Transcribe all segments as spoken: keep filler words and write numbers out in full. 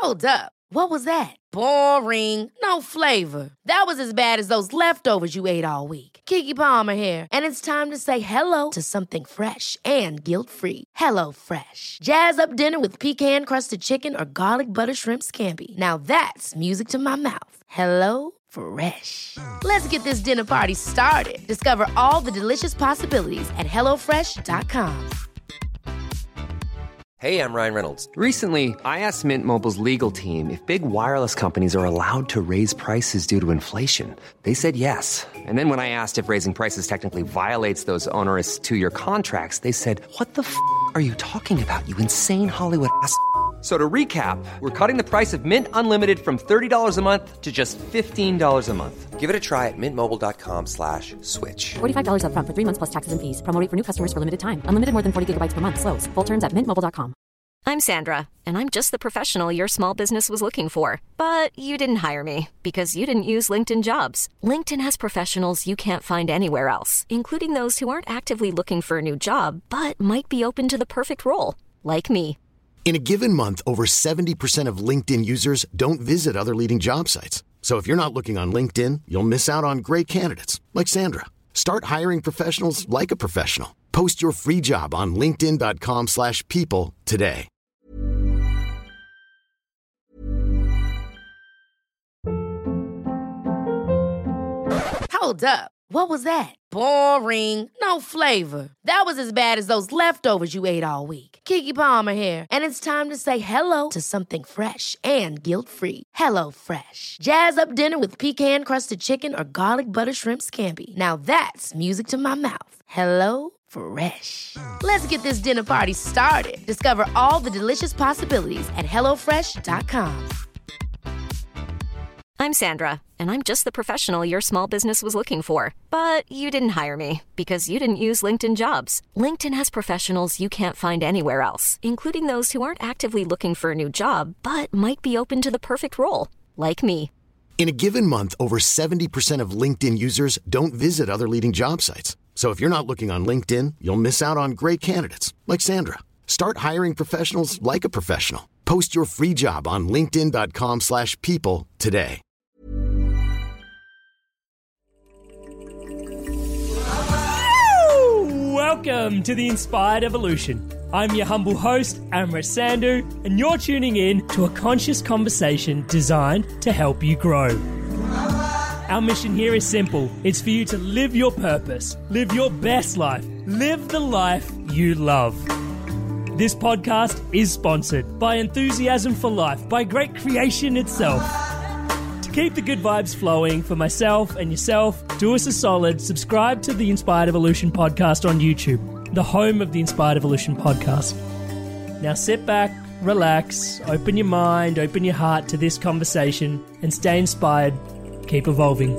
Hold up. What was that? Boring. No flavor. That was as bad as those leftovers you ate all week. Keke Palmer here, and it's time to say hello to something fresh and guilt-free. Hello Fresh. Jazz up dinner with pecan-crusted chicken or garlic butter shrimp scampi. Now that's music to my mouth. Hello Fresh. Let's get this dinner party started. Discover all the delicious possibilities at hello fresh dot com. Hey, I'm Ryan Reynolds. Recently, I asked Mint Mobile's legal team if big wireless companies are allowed to raise prices due to inflation. They said yes. And then when I asked if raising prices technically violates those onerous two-year contracts, they said, what the f*** are you talking about, you insane Hollywood ass f- So to recap, we're cutting the price of Mint Unlimited from thirty dollars a month to just fifteen dollars a month. Give it a try at mintmobile.com slash switch. forty-five dollars up front for three months plus taxes and fees. Promo rate for new customers for limited time. Unlimited more than forty gigabytes per month. Slows full terms at mint mobile dot com. I'm Sandra, and I'm just the professional your small business was looking for. But you didn't hire me because you didn't use LinkedIn Jobs. LinkedIn has professionals you can't find anywhere else, including those who aren't actively looking for a new job, but might be open to the perfect role, like me. In a given month, over seventy percent of LinkedIn users don't visit other leading job sites. So if you're not looking on LinkedIn, you'll miss out on great candidates like Sandra. Start hiring professionals like a professional. Post your free job on linkedin dot com slash people today. Hold up. What was that? Boring. No flavor. That was as bad as those leftovers you ate all week. Keke Palmer here, and it's time to say hello to something fresh and guilt-free. Hello Fresh. Jazz up dinner with pecan-crusted chicken or garlic butter shrimp scampi. Now that's music to my mouth. Hello Fresh. Let's get this dinner party started. Discover all the delicious possibilities at hello fresh dot com. I'm Sandra, and I'm just the professional your small business was looking for. But you didn't hire me because you didn't use LinkedIn Jobs. LinkedIn has professionals you can't find anywhere else, including those who aren't actively looking for a new job, but might be open to the perfect role, like me. In a given month, over seventy percent of LinkedIn users don't visit other leading job sites. So if you're not looking on LinkedIn, you'll miss out on great candidates like Sandra. Start hiring professionals like a professional. Post your free job on linkedin dot com slash people today. Welcome to the Inspired Evolution. I'm your humble host, Amrit Sandhu, and you're tuning in to a conscious conversation designed to help you grow. Our mission here is simple. It's for you to live your purpose, live your best life, live the life you love. This podcast is sponsored by Enthusiasm for Life, by Great Creation itself. To keep the good vibes flowing for myself and yourself, do us a solid, subscribe to the Inspired Evolution podcast on YouTube, the home of the Inspired Evolution podcast. Now sit back, relax, open your mind, open your heart to this conversation, and stay inspired. Keep evolving.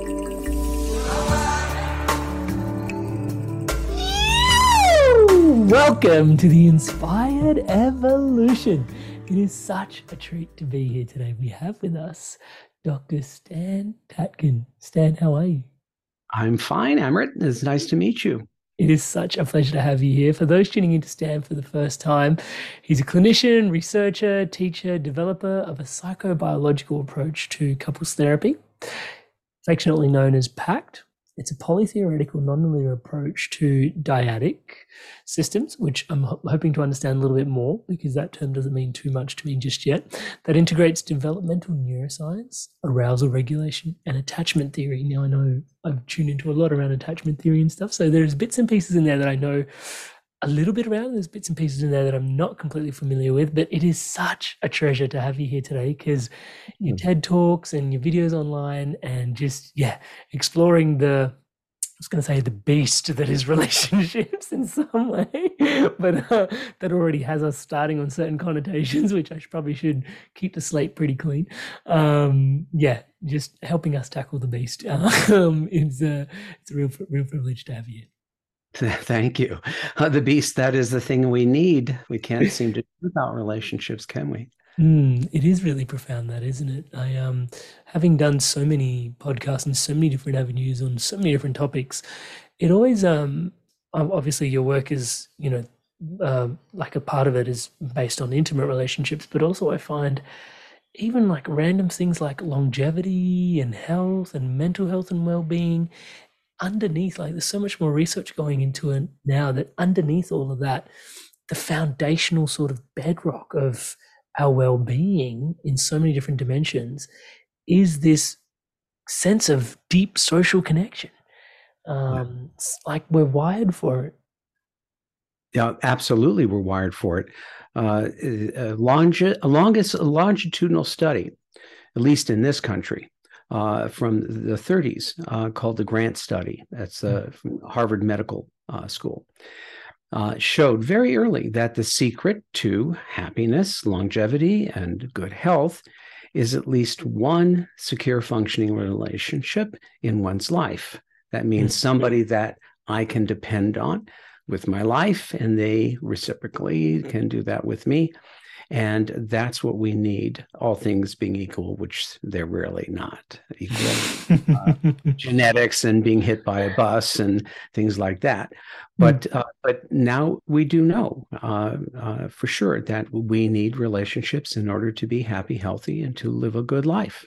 Welcome to the Inspired Evolution. It is such a treat to be here today. We have with us Doctor Stan Tatkin. Stan, how are you? I'm fine, Amrit. It's nice to meet you. It is such a pleasure to have you here. For those tuning in to Stan for the first time, he's a clinician, researcher, teacher, developer of a psychobiological approach to couples therapy, affectionately known as PACT. It's a polytheoretical nonlinear approach to dyadic systems, which I'm ho- hoping to understand a little bit more because that term doesn't mean too much to me just yet, that integrates developmental neuroscience, arousal regulation, and attachment theory. Now, I know I've tuned into a lot around attachment theory and stuff, so there's bits and pieces in there that I know a little bit around. There's bits and pieces in there that I'm not completely familiar with, but it is such a treasure to have you here today because your TED Talks and your videos online and just, yeah, exploring the, I was going to say the beast that is relationships in some way, but uh, that already has us starting on certain connotations, which I should, probably should keep the slate pretty clean. Um, yeah, just helping us tackle the beast. Um, it's, a, it's a real, real privilege to have you here. Thank you. Uh, the beast, that is the thing we need. We can't seem to do without relationships, can we? Mm, it is really profound, that, isn't it? I um, having done so many podcasts and so many different avenues on so many different topics, it always, um, obviously your work is, you know, um, like a part of it is based on intimate relationships, but also I find even like random things like longevity and health and mental health and well-being underneath, like there's so much more research going into it now that underneath all of that, the foundational sort of bedrock of our well-being in so many different dimensions is this sense of deep social connection. Um, it's like we're wired for it. Yeah, absolutely, we're wired for it. Uh, a, longi- a longest a longitudinal study, at least in this country, uh, from the thirties, uh, called the Grant Study. That's uh, from Harvard Medical uh, School. Uh, showed very early that the secret to happiness, longevity, and good health is at least one secure functioning relationship in one's life. That means somebody that I can depend on with my life, and they reciprocally can do that with me. And that's what we need, all things being equal, which they're really not equal. uh, genetics and being hit by a bus and things like that. But uh, but now we do know uh, uh, for sure that we need relationships in order to be happy, healthy, and to live a good life.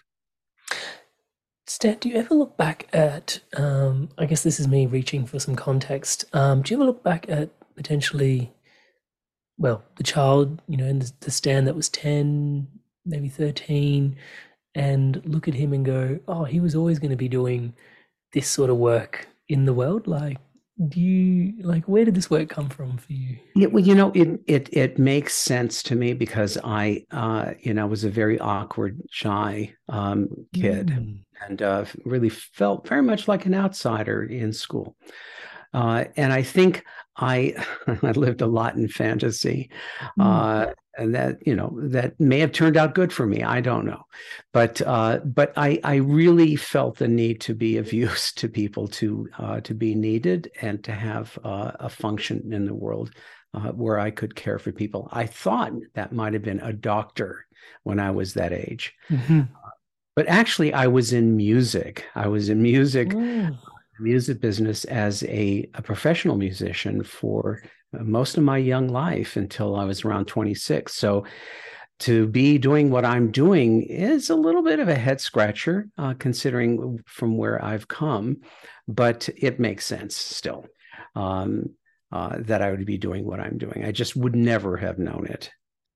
Stan, do you ever look back at, um, I guess this is me reaching for some context, um, do you ever look back at potentially, well, the child, you know, in the, the Stan that was ten, maybe thirteen, and look at him and go, oh, he was always going to be doing this sort of work in the world? Like, do you, like, where did this work come from for you? Yeah, well, you know, it it it makes sense to me because I, uh, you know, was a very awkward, shy um, kid, mm. and uh, really felt very much like an outsider in school. Uh, and I think I I lived a lot in fantasy, mm. uh, and that, you know, that may have turned out good for me. I don't know, but uh, but I I really felt the need to be of use to people, to uh, to be needed, and to have uh, a function in the world uh, where I could care for people. I thought that might have been a doctor when I was that age, mm-hmm. uh, but actually I was in music. I was in music. Mm. music business as a, a professional musician for most of my young life until I was around twenty-six. So to be doing what I'm doing is a little bit of a head scratcher, uh, considering from where I've come, but it makes sense still um, uh, that I would be doing what I'm doing. I just would never have known it.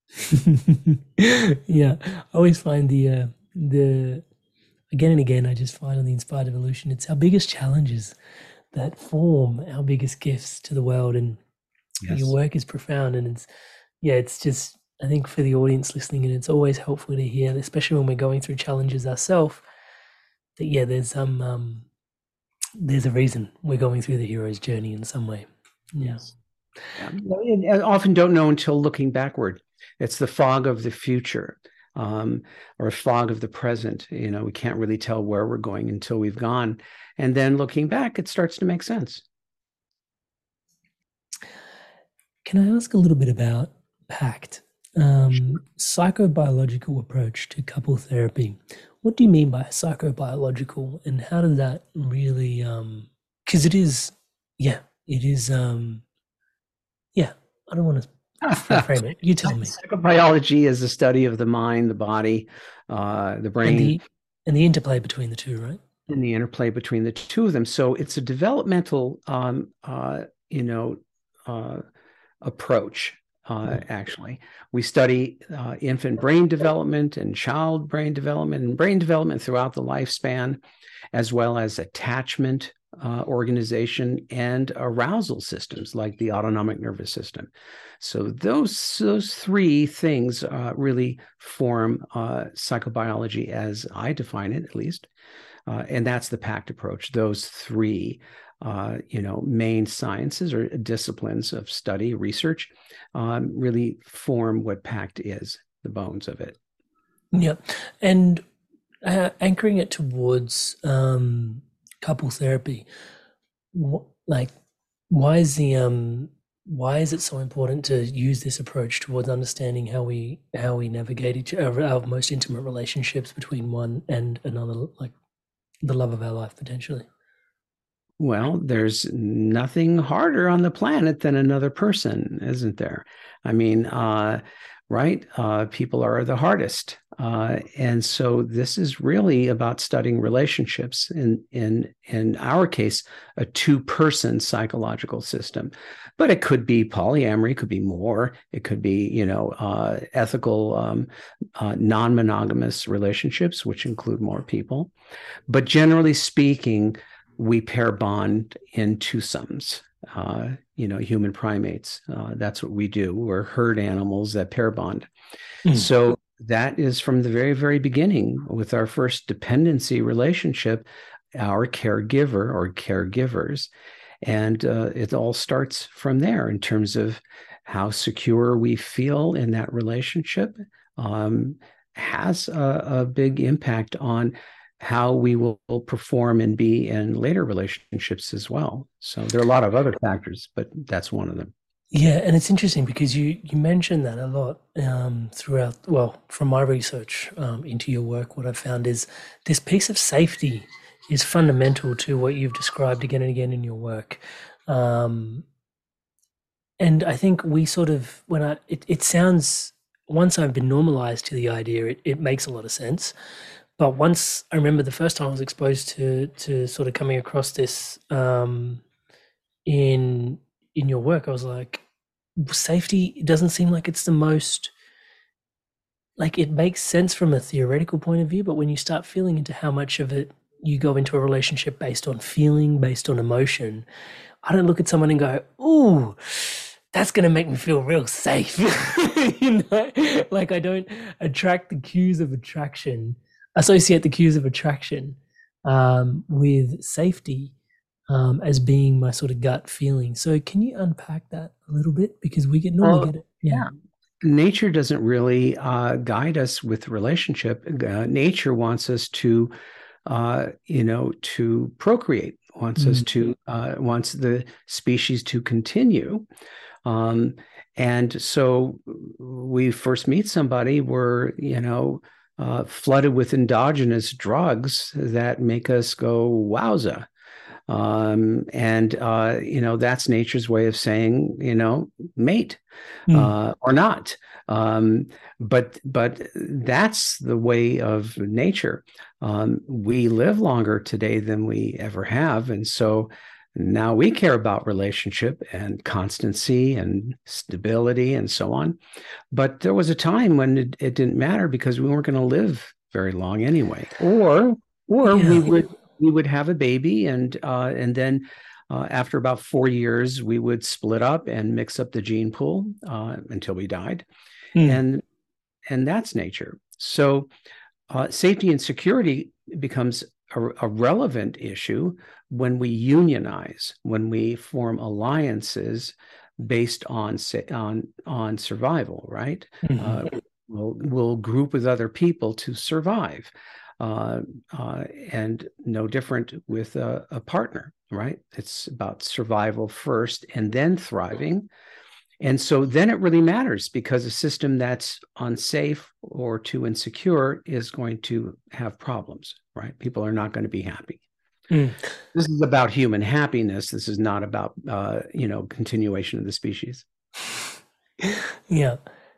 Yeah, I always find the uh, the again and again, I just find on the Inspired Evolution, it's our biggest challenges that form our biggest gifts to the world. And yes. Your work is profound. And it's, yeah, it's just, I think for the audience listening, and it's always helpful to hear, especially when we're going through challenges ourselves, that, yeah, there's some, um, there's a reason we're going through the hero's journey in some way. Yes. Yeah. I often don't know until looking backward. It's the fog of the future. Um, or a fog of the present. You know, we can't really tell where we're going until we've gone. And then looking back, it starts to make sense. Can I ask a little bit about PACT, um, sure. Psychobiological approach to couple therapy? What do you mean by psychobiological, and how does that really, um, because it is, yeah, it is, um, yeah, I don't want to frame it. You tell me. Psychobiology is the study of the mind, the body, uh, the brain. And the, and the interplay between the two, right? And the interplay between the two of them. So it's a developmental, um, uh, you know, uh, approach, uh, mm. actually. We study uh, infant brain development and child brain development and brain development throughout the lifespan, as well as attachment, Uh, organization, and arousal systems like the autonomic nervous system. So those those three things uh, really form uh, psychobiology as I define it, at least, uh, and that's the PACT approach. Those three, uh, you know, main sciences or disciplines of study, research, um, really form what PACT is, the bones of it. Yeah, and uh, anchoring it towards Um... couple therapy, like, why is the um why is it so important to use this approach towards understanding how we how we navigate each our, our most intimate relationships between one and another, like the love of our life potentially? Well, there's nothing harder on the planet than another person, isn't there? I mean, uh, right? Uh, people are the hardest Uh, and so this is really about studying relationships. In in in our case, a two-person psychological system, but it could be polyamory, it could be more, it could be you know uh, ethical um, uh, non-monogamous relationships, which include more people. But generally speaking, we pair bond in twosomes. Uh, you know, human primates. Uh, that's what we do. We're herd animals that pair bond. Mm. So that is from the very, very beginning with our first dependency relationship, our caregiver or caregivers. And uh, it all starts from there in terms of how secure we feel in that relationship um, has a, a big impact on how we will perform and be in later relationships as well. So there are a lot of other factors, but that's one of them. Yeah, and it's interesting because you you mentioned that a lot um, throughout, well, from my research um, into your work, what I've found is this piece of safety is fundamental to what you've described again and again in your work. Um, and I think we sort of, when I, it, it sounds, once I've been normalized to the idea, it, it makes a lot of sense. But once I remember the first time I was exposed to to sort of coming across this um, in in your work, I was like, safety, it doesn't seem like it's the most, like it makes sense from a theoretical point of view, but when you start feeling into how much of it you go into a relationship based on feeling, based on emotion, I don't look at someone and go, ooh, that's going to make me feel real safe. You know, like I don't attract the cues of attraction, associate the cues of attraction um, with safety um, as being my sort of gut feeling. So can you unpack that a little bit? Because we get normally oh, get it. Yeah. yeah. Nature doesn't really uh, guide us with relationship. Uh, nature wants us to, uh, you know, to procreate, wants mm. us to, uh, wants the species to continue. Um, and so we first meet somebody, we're, you know, uh, flooded with endogenous drugs that make us go, wowza. Um, and, uh, you know, that's nature's way of saying, you know, mate mm. uh, or not. Um, but but that's the way of nature. Um, we live longer today than we ever have. And so now we care about relationship and constancy and stability and so on. But there was a time when it, it didn't matter because we weren't going to live very long anyway. Or or yeah. we would we would have a baby and uh, and then uh, after about four years we would split up and mix up the gene pool uh, until we died. Hmm. And and that's nature. So uh, safety and security becomes a, a relevant issue when we unionize, when we form alliances based on on on survival, right? Mm-hmm. Uh, we'll, we'll group with other people to survive, uh, uh, and no different with a, a partner, right? It's about survival first and then thriving. And so then it really matters because a system that's unsafe or too insecure is going to have problems, right? People are not going to be happy. Mm. This is about human happiness. This is not about, uh, you know, continuation of the species. Yeah.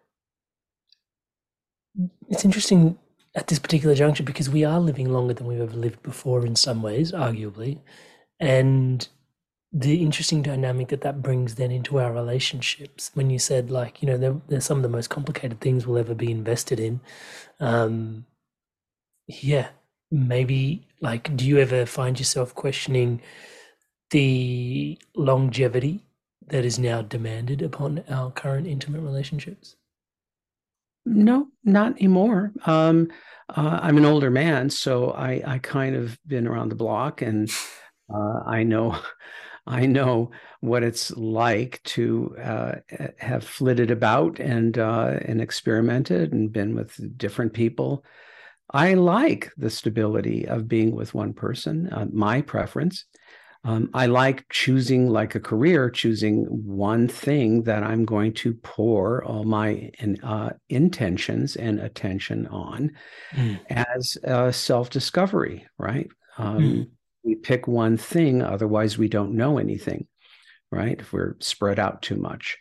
It's interesting at this particular juncture because we are living longer than we've ever lived before in some ways, arguably. And the interesting dynamic that that brings then into our relationships, when you said, like, you know, they're, they're some of the most complicated things we'll ever be invested in. Um, yeah, maybe, like, do you ever find yourself questioning the longevity that is now demanded upon our current intimate relationships? No, not anymore. Um, uh, I'm an older man, so I, I kind of been around the block, and uh, I know, I know what it's like to uh, have flitted about and uh, and experimented and been with different people. I like the stability of being with one person. Uh, my preference. Um, I like choosing, like a career, choosing one thing that I'm going to pour all my uh, intentions and attention on mm. as a self-discovery, right? Um, mm. We pick one thing, otherwise we don't know anything, right? If we're spread out too much.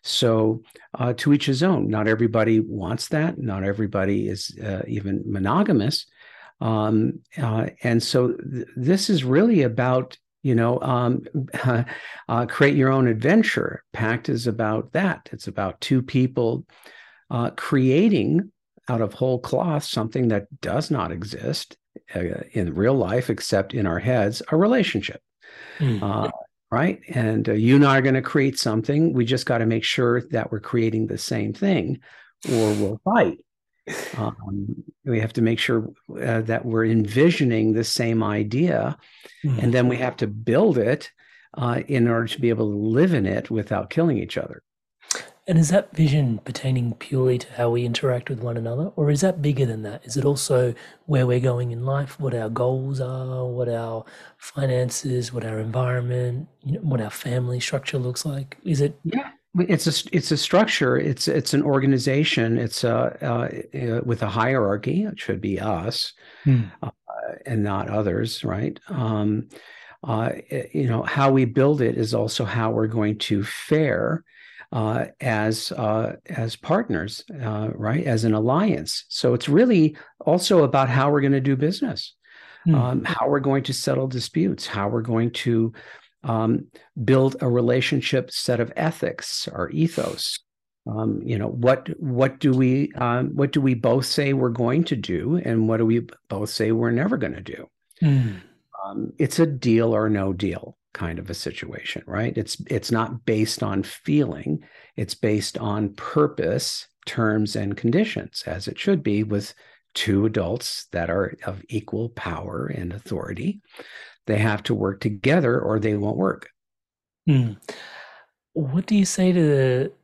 So uh, to each his own. Not everybody wants that. Not everybody is uh, even monogamous. Um, uh, and so th- this is really about, you know, um, uh, create your own adventure. Pact is about that. It's about two people uh, creating out of whole cloth something that does not exist uh, in real life, except in our heads, a relationship. Mm. Uh, right. And uh, you and I are going to create something. We just got to make sure that we're creating the same thing or we'll fight. Um, we have to make sure uh, that we're envisioning the same idea, mm. and then we have to build it uh, in order to be able to live in it without killing each other. And is that vision pertaining purely to how we interact with one another, or is that bigger than that? Is it also where we're going in life, what our goals are, what our finances, what our environment, you know, what our family structure looks like? Is it? Yeah. It's a it's a structure. It's it's an organization. It's a uh, uh, with a hierarchy. It should be us, hmm. uh, and not others, right? Um, uh, you know, how we build it is also how we're going to fare uh, as uh, as partners, uh, right? As an alliance. So it's really also about how we're going to do business, hmm. um, how we're going to settle disputes, how we're going to Um, build a relationship set of ethics or ethos. Um, you know, what what do we um, what do we both say we're going to do, and what do we both say we're never going to do? Mm. Um, it's a deal or no deal kind of a situation, right? It's it's not based on feeling; it's based on purpose, terms, and conditions, as it should be with two adults that are of equal power and authority. They have to work together or they won't work. Mm. What do you say to the,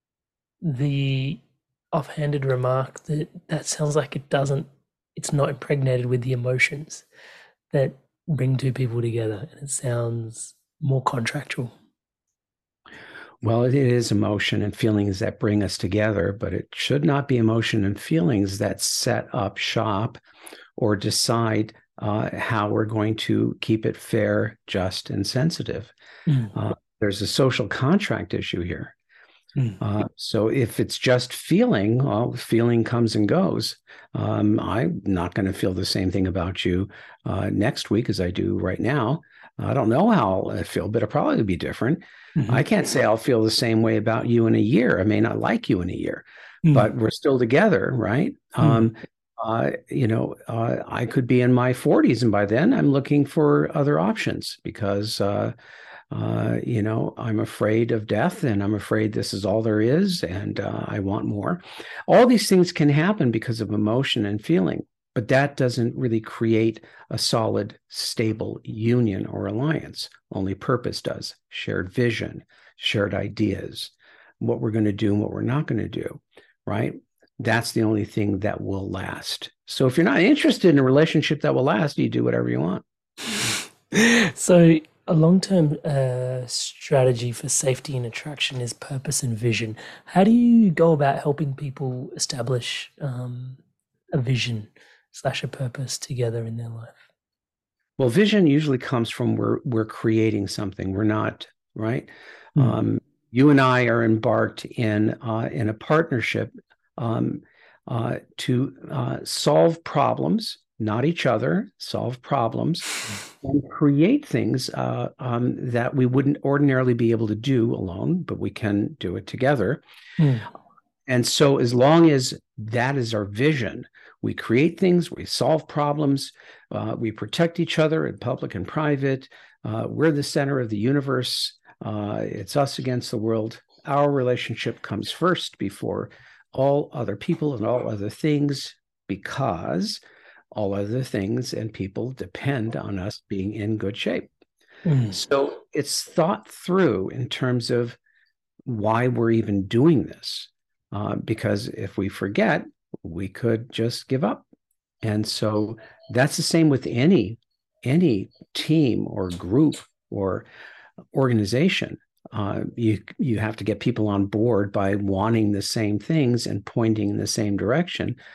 the offhanded remark that that sounds like it doesn't, it's not impregnated with the emotions that bring two people together, and it sounds more contractual? Well, it is emotion and feelings that bring us together, but it should not be emotion and feelings that set up shop or decide Uh, how we're going to keep it fair, just, and sensitive. Mm. Uh, there's a social contract issue here. Mm. Uh, so if it's just feeling, well, feeling comes and goes. Um, I'm not going to feel the same thing about you uh, next week as I do right now. I don't know how I feel, but it'll probably be different. Mm-hmm. I can't say I'll feel the same way about you in a year. I may not like you in a year, mm. but we're still together, right? Mm. Um, Uh, you know, uh, I could be in my forties, and by then I'm looking for other options because, uh, uh, you know, I'm afraid of death, and I'm afraid this is all there is, and uh, I want more. All these things can happen because of emotion and feeling, but that doesn't really create a solid, stable union or alliance. Only purpose does. Shared vision, shared ideas, what we're going to do and what we're not going to do, right? That's the only thing that will last. So if you're not interested in a relationship that will last, you do whatever you want. So a long-term uh, strategy for safety and attraction is purpose and vision. How do you go about helping people establish um, a vision slash a purpose together in their life? Well, vision usually comes from we're, we're creating something. We're not, right? Mm. Um, you and I are embarked in uh, in a partnership Um, uh, to uh, solve problems, not each other, solve problems, and create things uh, um, that we wouldn't ordinarily be able to do alone, but we can do it together. Mm. And so as long as that is our vision, we create things, we solve problems, uh, we protect each other in public and private. Uh, we're the center of the universe. Uh, it's us against the world. Our relationship comes first before all other people and all other things, because all other things and people depend on us being in good shape. Mm. So it's thought through in terms of why we're even doing this, uh, because if we forget, we could just give up. And so that's the same with any any team or group or organization. Uh, you you have to get people on board by wanting the same things and pointing in the same direction.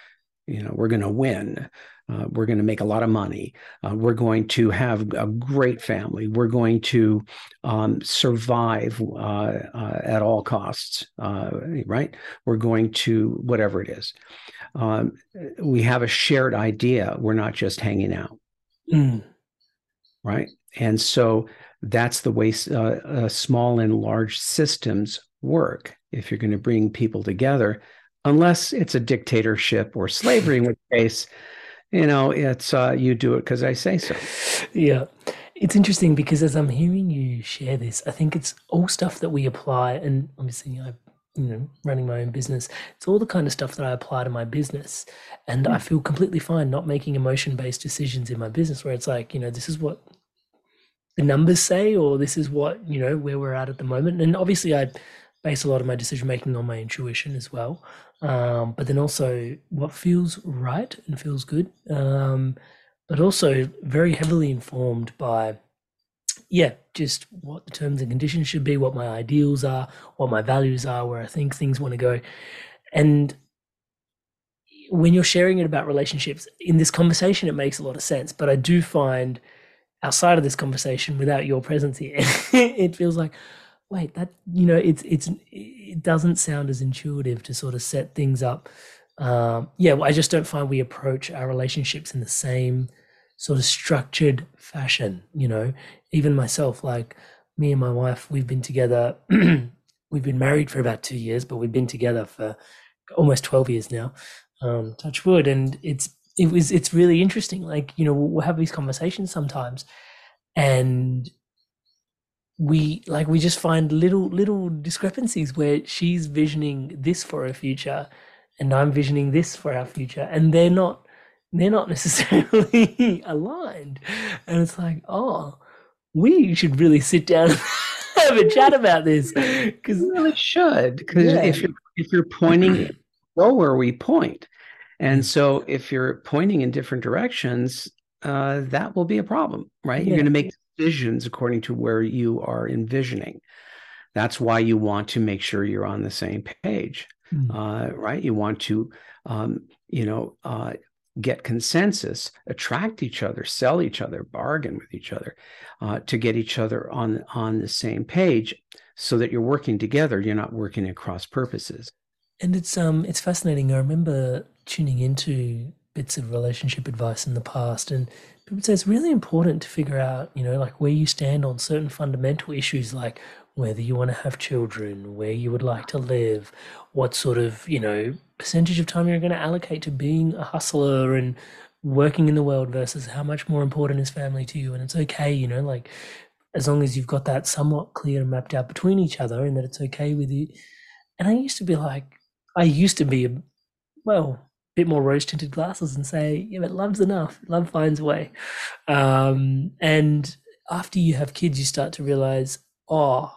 you know, we're going to win. Uh, we're going to make a lot of money. Uh, we're going to have a great family. We're going to um, survive uh, uh, at all costs, uh, right? We're going to whatever it is. Um, we have a shared idea. We're not just hanging out, Mm. right? And so that's the way uh, uh, small and large systems work. If you're going to bring people together, unless it's a dictatorship or slavery, in which case, you know, it's uh, you do it because I say so. Yeah. It's interesting because as I'm hearing you share this, I think it's all stuff that we apply. And obviously, I, you know, running my own business, it's all the kind of stuff that I apply to my business. And I feel completely fine not making emotion-based decisions in my business where it's like, you know, this is what the numbers say, or this is what, you know, where we're at at the moment. And obviously, I base a lot of my decision making on my intuition as well. Um, but then also what feels right and feels good. Um, but also very heavily informed by, yeah, just what the terms and conditions should be, what my ideals are, what my values are, where I think things want to go. And when you're sharing it about relationships in this conversation, it makes a lot of sense. But I do find outside of this conversation, without your presence here, it feels like, wait, that, you know, it's, it's, it doesn't sound as intuitive to sort of set things up. Um, yeah, well, I just don't find we approach our relationships in the same sort of structured fashion, you know, even myself, like me and my wife, we've been together, we've been married for about two years, but we've been together for almost twelve years now, um, touch wood. And it's, it was, it's really interesting. Like, you know, we'll, we'll have these conversations sometimes and we like we just find little little discrepancies where she's visioning this for her future and I'm visioning this for our future, and they're not they're not necessarily aligned. And it's like, oh, we should really sit down and have a chat about this, because You really should, because Yeah. if you're if you're pointing, go where we point. And so if you're pointing in different directions, uh, that will be a problem, right? You're Yeah. going to make decisions according to where you are envisioning. That's why you want to make sure you're on the same page, Mm. uh, right? You want to, um, you know, uh, get consensus, attract each other, sell each other, bargain with each other, uh, to get each other on on the same page, so that you're working together. You're not working at cross purposes. And it's um it's fascinating. I remember tuning into bits of relationship advice in the past, and people say it's really important to figure out, you know, like where you stand on certain fundamental issues, like whether you want to have children, where you would like to live, what sort of, you know, percentage of time you're going to allocate to being a hustler and working in the world versus how much more important is family to you. And it's okay, you know, like as long as you've got that somewhat clear and mapped out between each other, and that it's okay with you. And I used to be like, I used to be, a, well, a bit more rose-tinted glasses and say, yeah, but love's enough. Love finds a way. Um, and after you have kids, you start to realize, oh,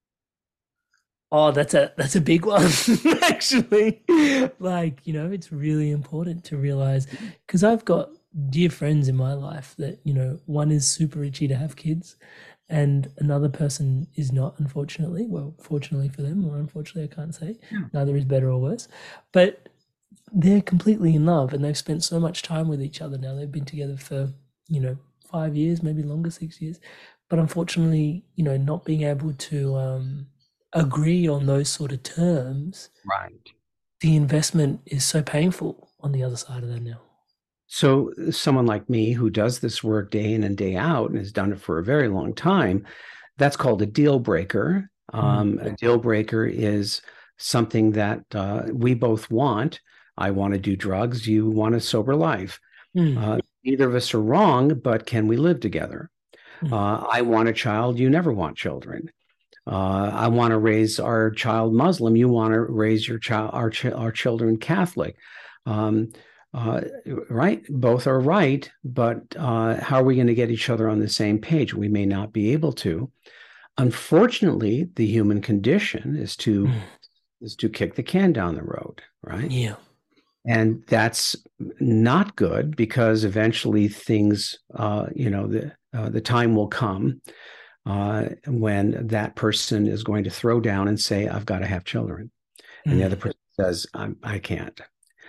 oh, that's a that's a big one, actually. Like, you know, it's really important to realize, because I've got dear friends in my life that, you know, one is super itchy to have kids and another person is not, unfortunately. Well, fortunately for them, or unfortunately, I can't say. Yeah. Neither is better or worse. But they're completely in love and they've spent so much time with each other now. They've been together for, you know, five years, maybe longer, six years. But unfortunately, you know, not being able to um, agree on those sort of terms, Right. the investment is so painful on the other side of that now. So someone like me who does this work day in and day out and has done it for a very long time, that's called a deal breaker. Um, a deal breaker is something that uh, we both want. I want to do drugs. You want a sober life. Mm. Uh, neither of us are wrong, but can we live together? Mm. Uh, I want a child. You never want children. Uh, I want to raise our child Muslim. You want to raise your child, our ch- our children Catholic. Um, uh, right? Both are right, but uh, how are we going to get each other on the same page? We may not be able to. Unfortunately, the human condition is to Mm. is to kick the can down the road, right? Yeah. And that's not good, because eventually things, uh, you know, the uh, the time will come uh, when that person is going to throw down and say, "I've got to have children," and the Mm. other person says, I'm, "I can't."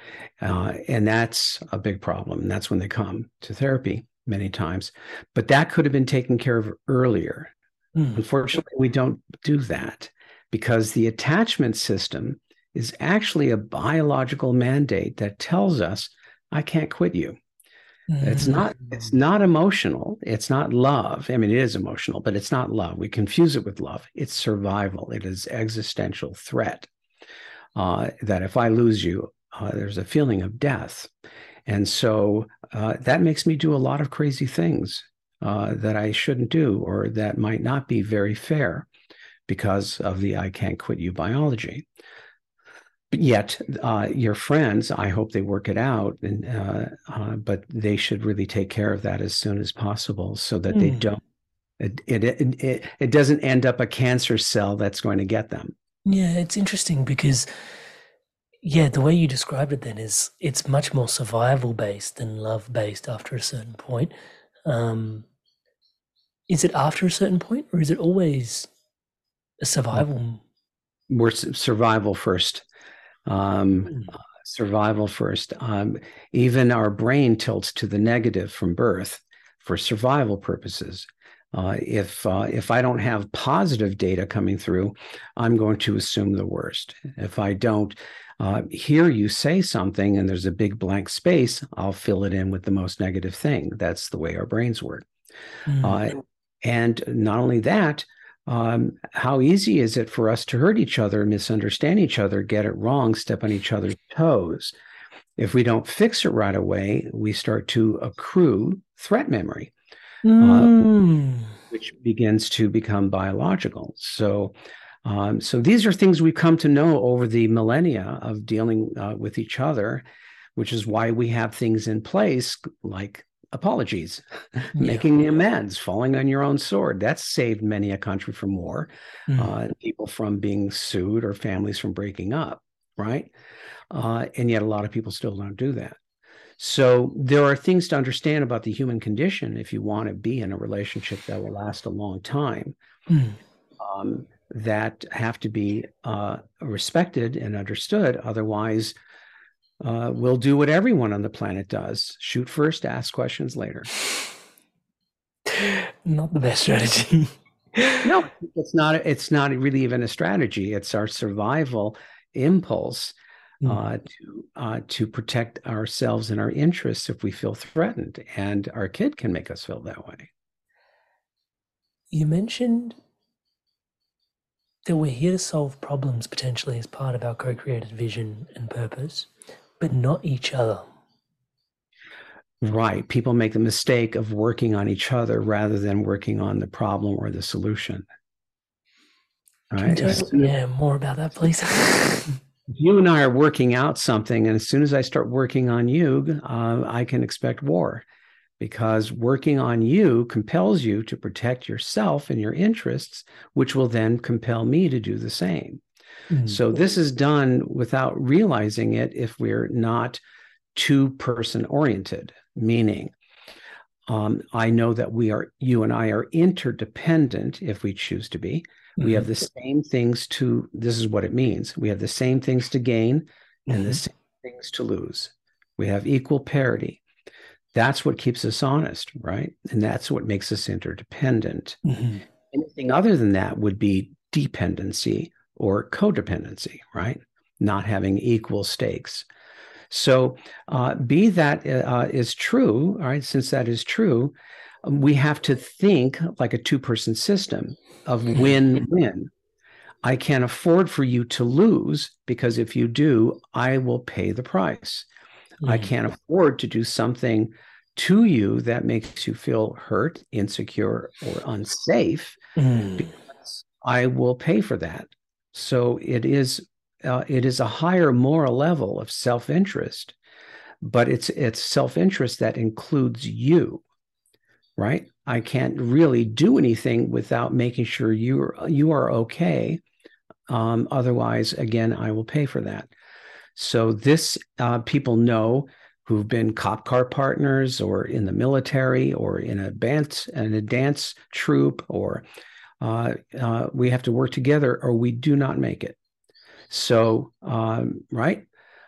Uh, and that's a big problem. And that's when they come to therapy many times. But that could have been taken care of earlier. Mm. Unfortunately, we don't do that because the attachment system is actually a biological mandate that tells us, I can't quit you. Mm. It's not, it's not emotional. It's not love. I mean, it is emotional, but it's not love. We confuse it with love. It's survival. It is existential threat. Uh, that if I lose you, uh, there's a feeling of death. And so uh, that makes me do a lot of crazy things uh, that I shouldn't do, or that might not be very fair because of the I can't quit you biology. But yet uh, your friends, I hope they work it out, and uh, uh, but they should really take care of that as soon as possible so that mm. they don't, it, it, it, it, it doesn't end up a cancer cell that's going to get them. Yeah, it's interesting because, yeah, the way you described it then is it's much more survival-based than love-based after a certain point. Um, is it after a certain point, or is it always a survival? We're survival first. Um, mm. uh, survival first. Um, even our brain tilts to the negative from birth for survival purposes. Uh, if uh, if I don't have positive data coming through, I'm going to assume the worst. If I don't uh, hear you say something and there's a big blank space, I'll fill it in with the most negative thing. That's the way our brains work. Mm. Uh, and not only that, um, how easy is it for us to hurt each other, misunderstand each other, get it wrong, step on each other's toes? If we don't fix it right away, we start to accrue threat memory. Mm. Uh, which begins to become biological. So, um, so these are things we've come to know over the millennia of dealing uh, with each other, which is why we have things in place like apologies, yeah. making amends, falling on your own sword. That's saved many a country from war, mm. uh, people from being sued, or families from breaking up, right? Uh, and yet a lot of people still don't do that. So there are things to understand about the human condition if you want to be in a relationship that will last a long time, mm. um, that have to be uh, respected and understood. Otherwise, uh, we'll do what everyone on the planet does: shoot first, ask questions later. Not the best strategy. No, it's not. It's not really even a strategy. It's our survival impulse. Mm. Uh, to uh, to protect ourselves and our interests if we feel threatened, and our kid can make us feel that way. You mentioned that we're here to solve problems potentially as part of our co-created vision and purpose, but not each other. Right. People make the mistake of working on each other rather than working on the problem or the solution. Right? Can you tell me yeah, more about that, please? You and I are working out something, and as soon as I start working on you, uh, I can expect war, because working on you compels you to protect yourself and your interests, which will then compel me to do the same. Mm-hmm. So this is done without realizing it if we're not two-person oriented, meaning um, I know that we are, you and I are interdependent if we choose to be. We have the same things to, this is what it means. We have the same things to gain and mm-hmm. the same things to lose. We have equal parity. That's what keeps us honest, right? And that's what makes us interdependent. Mm-hmm. Anything other than that would be dependency or codependency, right? Not having equal stakes. So uh, be that uh, is true, all right, since that is true, we have to think like a two-person system of win-win. I can't afford for you to lose, because if you do, I will pay the price. Mm. I can't afford to do something to you that makes you feel hurt, insecure, or unsafe, mm. because I will pay for that. So it is uh, it is a higher moral level of self-interest, but it's it's self-interest that includes you. Right? I can't really do anything without making sure you you are okay. Um, otherwise, again, I will pay for that. So this uh, people know who've been cop car partners, or in the military, or in a dance, in a dance troupe, or uh, uh, we have to work together, or we do not make it. So, um, right?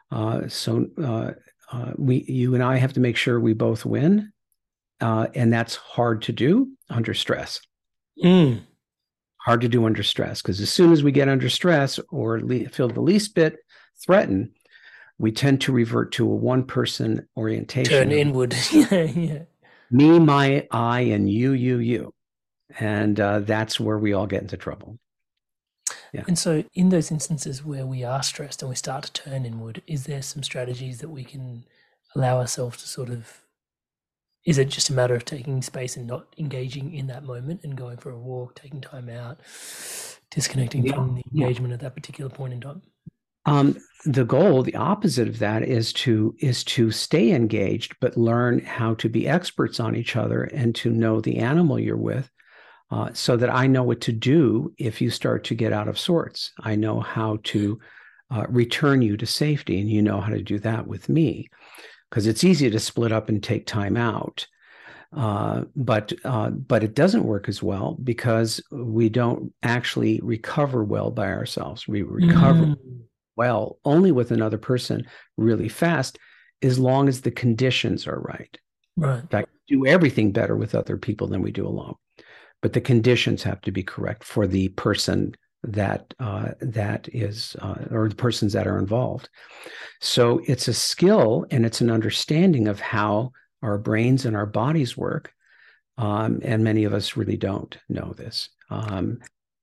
Uh, so uh, uh, we, you and I have to make sure we both win. Uh, and that's hard to do under stress. Mm. Hard to do under stress, because as soon as we get under stress or le- feel the least bit threatened, we tend to revert to a one-person orientation. Turn inward. yeah, yeah. Me, my, I, and you, you, you. And uh, that's where we all get into trouble. Yeah. And so in those instances where we are stressed and we start to turn inward, is there some strategies that we can allow ourselves to sort of, is it just a matter of taking space and not engaging in that moment and going for a walk, taking time out, disconnecting yeah. from the yeah. engagement at that particular point in time? Um, the goal, the opposite of that, is to is to stay engaged, but learn how to be experts on each other and to know the animal you're with, uh, so that I know what to do if you start to get out of sorts. I know how to uh, return you to safety, and you know how to do that with me, because it's easy to split up and take time out. Uh, but uh, but it doesn't work as well because we don't actually recover well by ourselves. We recover mm. well only with another person really fast, as long as the conditions are right. Right. In fact, we do everything better with other people than we do alone. But the conditions have to be correct for the person that uh, that is, uh, or the persons that are involved. So it's a skill and it's an understanding of how our brains and our bodies work. Um, and many of us really don't know this. Um,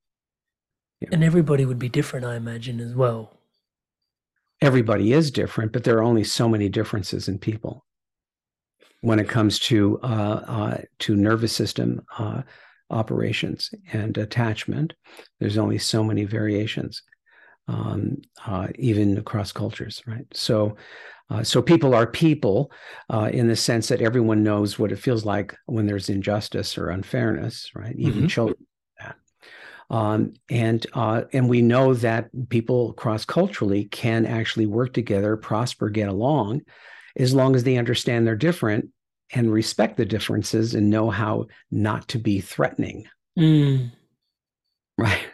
yeah. And everybody would be different, I imagine, as well. Everybody is different, but there are only so many differences in people when it comes to uh, uh, to nervous system uh, operations and attachment. There's only so many variations, um, uh, even across cultures, right? So, uh, so people are people uh, in the sense that everyone knows what it feels like when there's injustice or unfairness, right? Even mm-hmm. children. That. Um, and uh, and we know that people cross-culturally can actually work together, prosper, get along, as long as they understand they're different and respect the differences and know how not to be threatening. Mm. Right.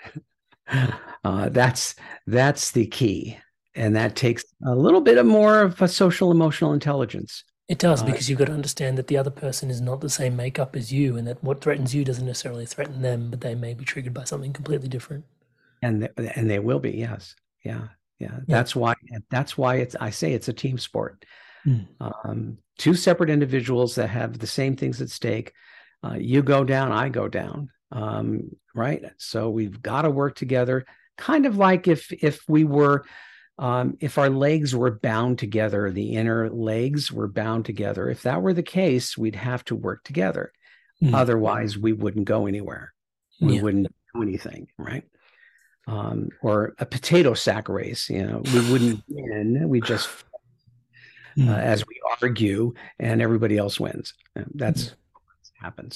Uh, that's that's the key. And that takes a little bit of more of a social emotional intelligence. It does, because uh, you've got to understand that the other person is not the same makeup as you, and that what threatens you doesn't necessarily threaten them, but they may be triggered by something completely different. And they, and they will be, yes. Yeah. Yeah. That's yeah. why that's why it's I say it's a team sport. Mm. Um, two separate individuals that have the same things at stake. Uh, you go down, I go down. Um, right. So we've got to work together, kind of like if if we were, um, if our legs were bound together, the inner legs were bound together. If that were the case, we'd have to work together. Mm. Otherwise, we wouldn't go anywhere. We yeah. wouldn't do anything. Right. Um, or a potato sack race. You know, we wouldn't win. We just Uh, as we argue and everybody else wins. That's mm. what happens,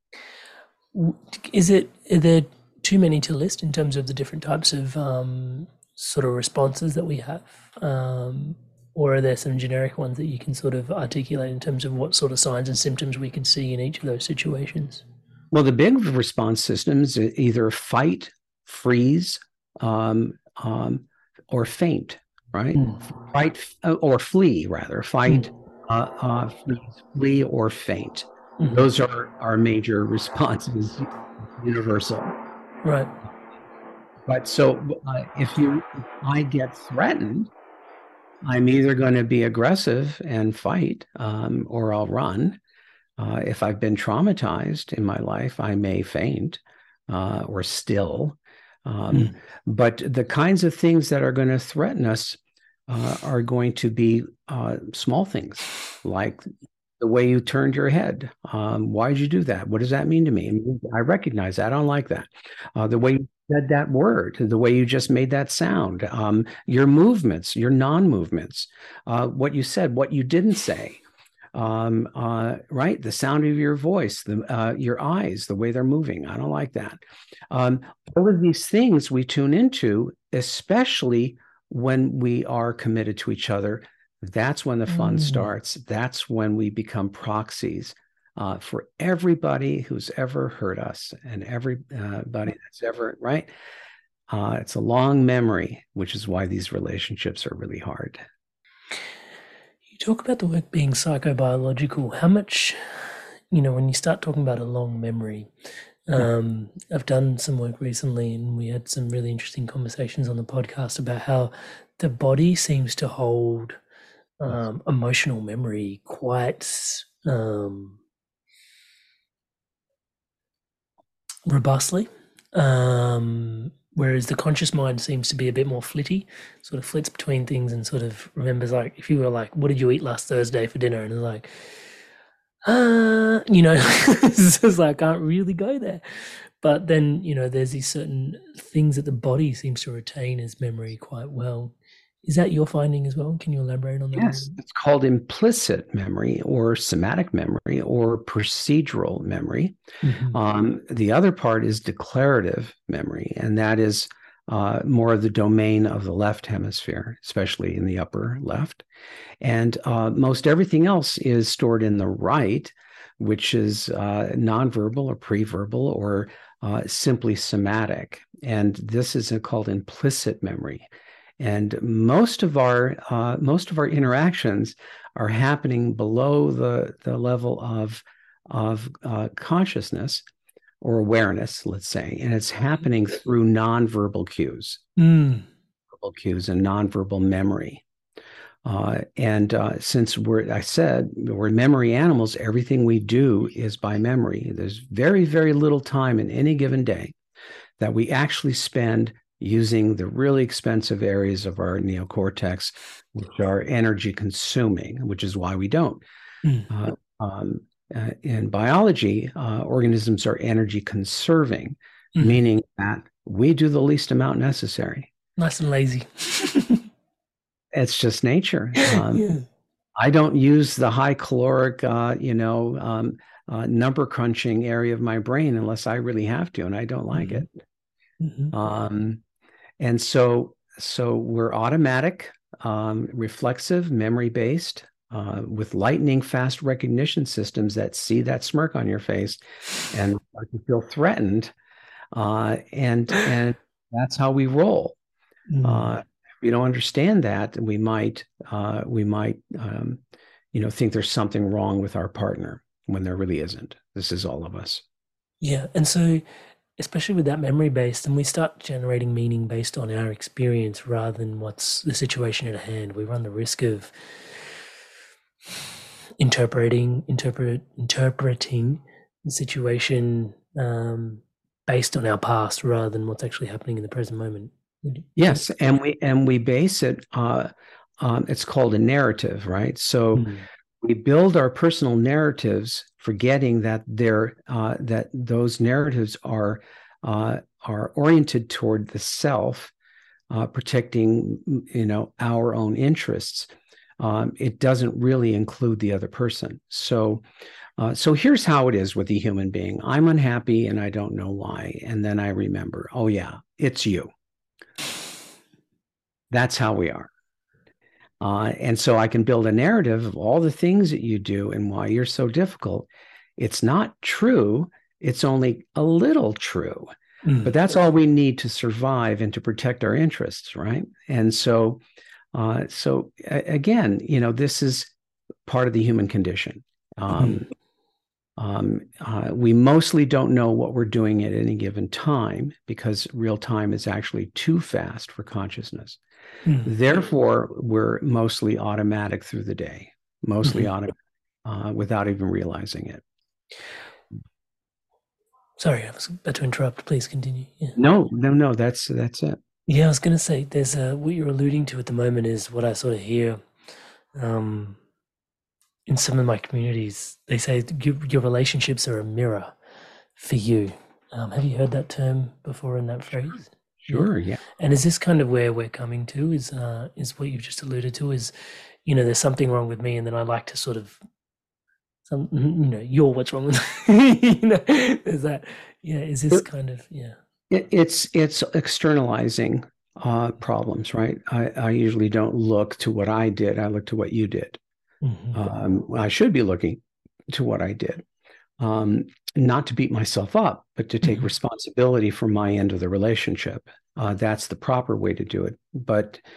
yeah. Is it, are there too many to list in terms of the different types of um, sort of responses that we have? Um, or are there some generic ones that you can sort of articulate in terms of what sort of signs and symptoms we can see in each of those situations? Well, the big response systems are either fight, freeze, um, um, or faint. Right, mm. fight or flee, rather fight, mm. uh, uh, flee, flee or faint. Mm-hmm. Those are our major responses, universal. Right. But so uh, if you, if I get threatened, I'm either going to be aggressive and fight, um, or I'll run. Uh, if I've been traumatized in my life, I may faint uh, or still. Um, mm. But the kinds of things that are going to threaten us uh, are going to be uh, small things, like the way you turned your head. Um, why did you do that? What does that mean to me? I recognize that. I don't like that. Uh, the way you said that word, the way you just made that sound, um, your movements, your non-movements, uh, what you said, what you didn't say. Um, uh, right. The sound of your voice, the, uh, your eyes, the way they're moving. I don't like that. Um, all of these things we tune into, especially when we are committed to each other. That's when the fun mm. starts. That's when we become proxies uh, for everybody who's ever hurt us and everybody that's ever, right. Uh, it's a long memory, which is why these relationships are really hard. You talk about the work being psychobiological. How much, you know, when you start talking about a long memory, um, I've done some work recently and we had some really interesting conversations on the podcast about how the body seems to hold um, emotional memory quite um, robustly. Um, whereas the conscious mind seems to be a bit more flitty, sort of flits between things and sort of remembers, like, if you were like, what did you eat last Thursday for dinner? And it's like, uh, you know, it's just like, I can't really go there. But then, you know, there's these certain things that the body seems to retain as memory quite well. Is that your finding as well? Can you elaborate on that? Yes, it's called implicit memory or somatic memory or procedural memory. Mm-hmm. Um, the other part is declarative memory, and that is uh, more of the domain of the left hemisphere, especially in the upper left. And uh, most everything else is stored in the right, which is uh, nonverbal or pre-verbal or uh, simply somatic. And this is called implicit memory. And most of our uh, most of our interactions are happening below the the level of of uh, consciousness or awareness, let's say, and it's happening through nonverbal cues, mm. verbal cues, and nonverbal memory. Uh, and uh, since we're, I said, we're memory animals, everything we do is by memory. There's very, very little time in any given day that we actually spend using the really expensive areas of our neocortex, which are energy consuming, which is why we don't. Mm. Uh, um, uh, in biology, uh, organisms are energy conserving, mm. meaning that we do the least amount necessary. Nice and lazy. It's just nature. Um, yeah. I don't use the high caloric, uh, you know, um, uh, number crunching area of my brain unless I really have to, and I don't like mm-hmm. it. Mm-hmm. Um, and so, so we're automatic, um, reflexive, memory-based, uh, with lightning fast recognition systems that see that smirk on your face and start to feel threatened, uh, and and that's how we roll. Mm. Uh, if we don't understand that, we might uh, we might um, you know think there's something wrong with our partner when there really isn't. This is all of us. Yeah, and so, especially with that memory based, and we start generating meaning based on our experience rather than what's the situation at hand, we run the risk of interpreting, interpret, interpreting the situation um, based on our past rather than what's actually happening in the present moment. Yes, and we and we base it. Uh, um, it's called a narrative, right? So. Mm. We build our personal narratives, forgetting that they're uh, that those narratives are uh, are oriented toward the self, uh, protecting you know our own interests. Um, it doesn't really include the other person. So, uh, so here's how it is with the human being. I'm unhappy and I don't know why, and then I remember, oh yeah, it's you. That's how we are. Uh, and so I can build a narrative of all the things that you do and why you're so difficult. It's not true. It's only a little true. Mm. But that's all we need to survive and to protect our interests, right? And so, uh, so again, you know, this is part of the human condition. Um, mm. um, uh, we mostly don't know what we're doing at any given time because real time is actually too fast for consciousness. Mm-hmm. Therefore, we're mostly automatic through the day, mostly mm-hmm. automatic uh, without even realizing it. Sorry, I was about to interrupt. Please continue. Yeah. No, no, no. That's that's it. Yeah, I was going to say, there's a, what you're alluding to at the moment is what I sort of hear um, in some of my communities. They say your, your relationships are a mirror for you. Um, have you heard that term before in that phrase? Sure, yeah. And is this kind of where we're coming to? Is uh, is what you've just alluded to? Is, you know, there's something wrong with me, and then I like to sort of, some, you know, you're what's wrong with me. You know, is that, yeah? Is this it, kind of, yeah? It, it's it's externalizing uh, problems, right? I, I usually don't look to what I did. I look to what you did. Mm-hmm. Um, I should be looking to what I did. Um, not to beat myself up, but to take mm-hmm. responsibility for my end of the relationship. Uh, that's the proper way to do it. But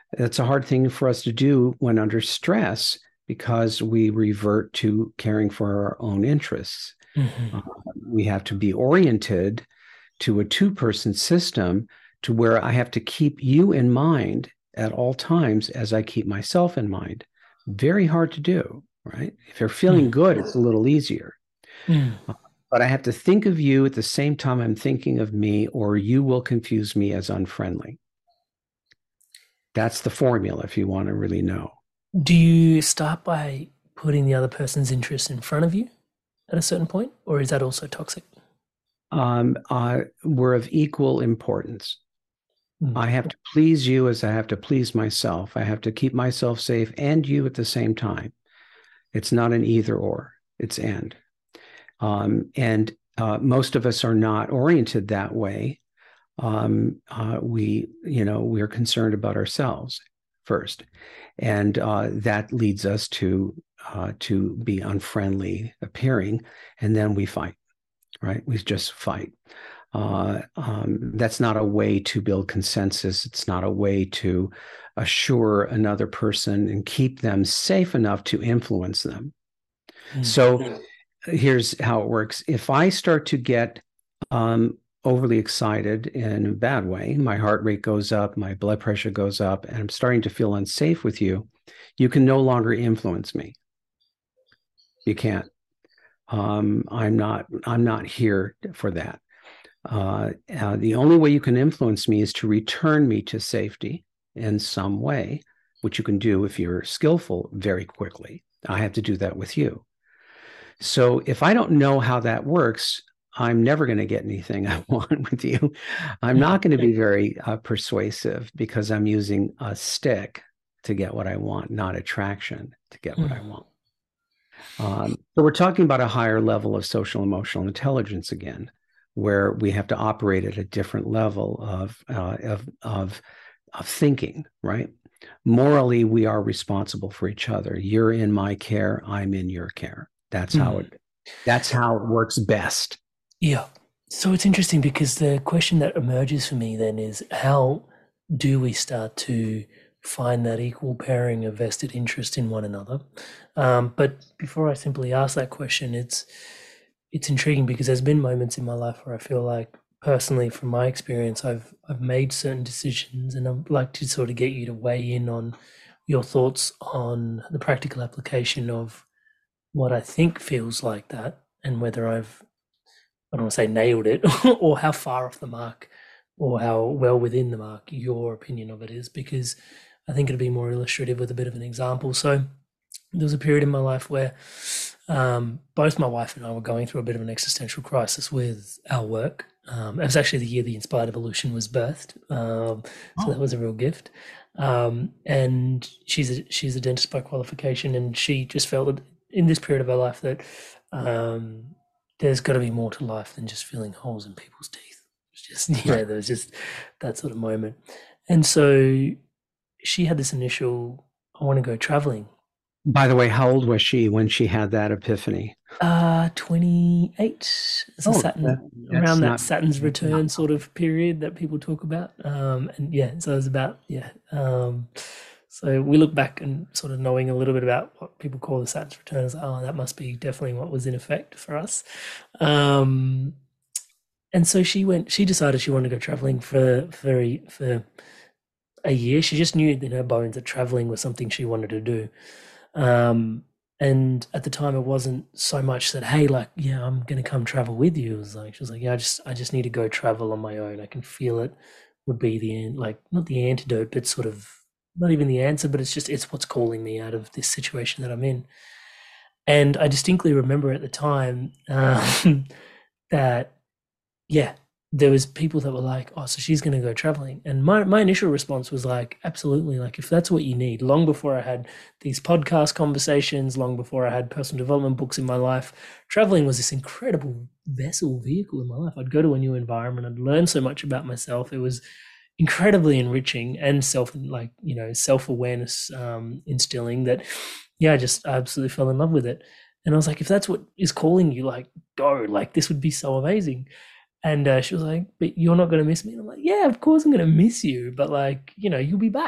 It's a hard thing for us to do when under stress because we revert to caring for our own interests. Mm-hmm. Uh, we have to be oriented to a two-person system to where I have to keep you in mind at all times as I keep myself in mind. Very hard to do, right? If you're feeling mm. good, it's a little easier. Mm. But I have to think of you at the same time I'm thinking of me, or you will confuse me as unfriendly. That's the formula if you want to really know. Do you start by putting the other person's interest in front of you at a certain point, or is that also toxic? Um, uh, we're of equal importance. Mm. I have to please you as I have to please myself. I have to keep myself safe and you at the same time. It's not an either or, it's and. Um, and uh, most of us are not oriented that way. Um, uh, we, you know, we're concerned about ourselves first. And uh, that leads us to uh, to be unfriendly appearing, and then we fight, right? We just fight. Uh, um, that's not a way to build consensus. It's not a way to assure another person and keep them safe enough to influence them. Mm-hmm. So here's how it works. If I start to get um, overly excited in a bad way, my heart rate goes up, my blood pressure goes up, and I'm starting to feel unsafe with you, you can no longer influence me. You can't. Um, I'm not, I'm not here for that. Uh, uh, the only way you can influence me is to return me to safety in some way, which you can do if you're skillful very quickly. I have to do that with you. So if I don't know how that works, I'm never going to get anything I want with you. I'm not going to be very uh, persuasive because I'm using a stick to get what I want, not attraction to get what I want. Um, so we're talking about a higher level of social emotional intelligence again, where we have to operate at a different level of, uh, of, of, of thinking, right? Morally, we are responsible for each other. You're in my care, I'm in your care. That's how mm. it, that's how it works best. Yeah. So it's interesting because the question that emerges for me then is, how do we start to find that equal pairing of vested interest in one another? Um, but before I simply ask that question, it's, it's intriguing because there's been moments in my life where I feel like, personally, from my experience, I've I've made certain decisions, and I'd like to sort of get you to weigh in on your thoughts on the practical application of what I think feels like that, and whether I've, I don't want to say nailed it, or how far off the mark, or how well within the mark your opinion of it is, because I think it'd be more illustrative with a bit of an example. So there was a period in my life where um, both my wife and I were going through a bit of an existential crisis with our work. Um, it was actually the year the Inspired Evolution was birthed, um, so oh. that was a real gift. Um, and she's a, she's a dentist by qualification, and she just felt that in this period of her life that um, there's got to be more to life than just filling holes in people's teeth. It's just, you know, there was just that sort of moment. And so she had this initial, I want to go traveling. By the way, how old was she when she had that epiphany? Uh, twenty-eight. It's oh, Saturn, that, around that not, Saturn's return not. sort of period that people talk about. Um, and yeah, so it was about, yeah. Um, so we look back and sort of knowing a little bit about what people call the Saturn's return. As, oh, that must be definitely what was in effect for us. Um, and so she went, she decided she wanted to go traveling for, for, for a year. She just knew in her bones that traveling was something she wanted to do. Um, and at the time it wasn't so much that, hey, like, yeah, I'm going to come travel with you. It was like, she was like, yeah, I just, I just need to go travel on my own. I can feel it would be the, like, not the antidote, but sort of not even the answer, but it's just, it's what's calling me out of this situation that I'm in. And I distinctly remember at the time, um, that, yeah, there was people that were like, oh, so she's going to go traveling. And my, my initial response was like, absolutely. Like, if that's what you need, long before I had these podcast conversations, long before I had personal development books in my life, traveling was this incredible vessel vehicle in my life. I'd go to a new environment. I'd learn so much about myself. It was incredibly enriching and self, like, you know, self-awareness um, instilling that, yeah, I just absolutely fell in love with it. And I was like, if that's what is calling you, like, go, like, this would be so amazing. And uh, she was like, but you're not going to miss me? And I'm like, yeah, of course I'm going to miss you. But like, you know, you'll be back.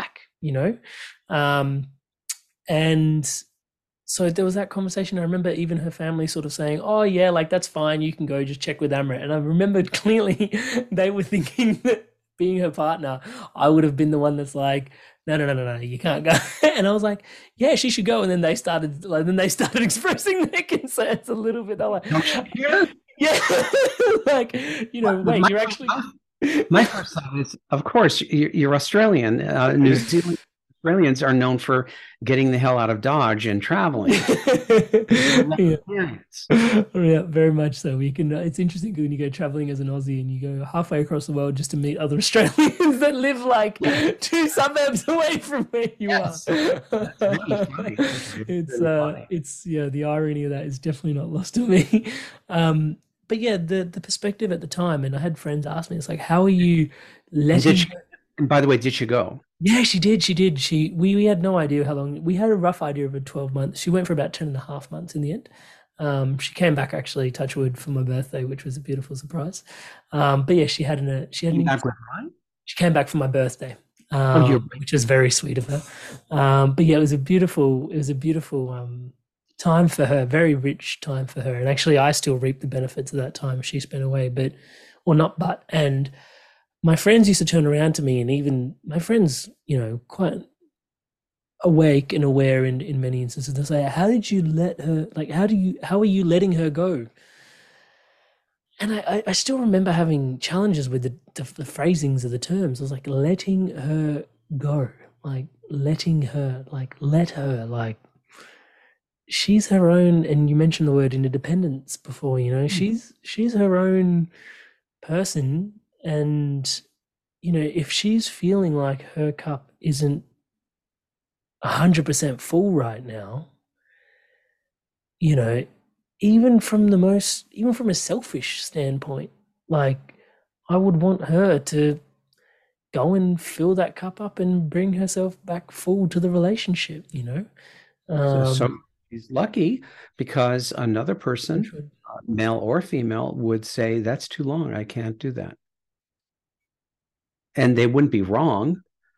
you know? Um, and so there was that conversation. I remember even her family sort of saying, oh yeah, like that's fine. You can go just check with Amrit. And I remembered clearly they were thinking that being her partner, I would have been the one that's like, no, no, no, no, no, you can't go. And I was like, yeah, she should go. And then they started, like, then they started expressing their concerns a little bit. They're like, yeah, yeah, like, you know, wait, my, you're actually. My first thought is, of course, you're, you're Australian. Uh, New Zealand Australians are known for getting the hell out of Dodge and traveling. yeah. yeah, very much so. We can. Uh, it's interesting when you go traveling as an Aussie and you go halfway across the world just to meet other Australians that live like two suburbs away from where you yes. are. That's really funny. It's really uh, funny. It's yeah. The irony of that is definitely not lost to me. Um, but yeah, the the perspective at the time, and I had friends ask me, it's like, how are you letting? She, and by the way, did she go? Yeah, she did. She did. She we, we had no idea how long. We had a rough idea of a twelve months. She went for about ten and a half months in the end. Um, she came back actually, touch wood, for my birthday, which was a beautiful surprise. Um, but yeah, she had an. She had. An, back with, right? She came back for my birthday, um, oh, which was very sweet of her. Um, but yeah, it was a beautiful. It was a beautiful um, time for her. Very rich time for her. And actually, I still reap the benefits of that time she spent away. But, or not, but and. My friends used to turn around to me, and even my friends, you know, quite awake and aware in, in many instances, they'll say, how did you let her, like, how do you, how are you letting her go? And I, I still remember having challenges with the, the, the phrasings of the terms. I was like, letting her go, like letting her, like, let her, like, she's her own, and you mentioned the word interdependence before, you know, mm-hmm. she's, she's her own person. And, you know, if she's feeling like her cup isn't one hundred percent full right now, you know, even from the most, even from a selfish standpoint, like I would want her to go and fill that cup up and bring herself back full to the relationship, you know. Um, so, so she's lucky because another person, uh, male or female, would say, that's too long. I can't do that. And they wouldn't be wrong,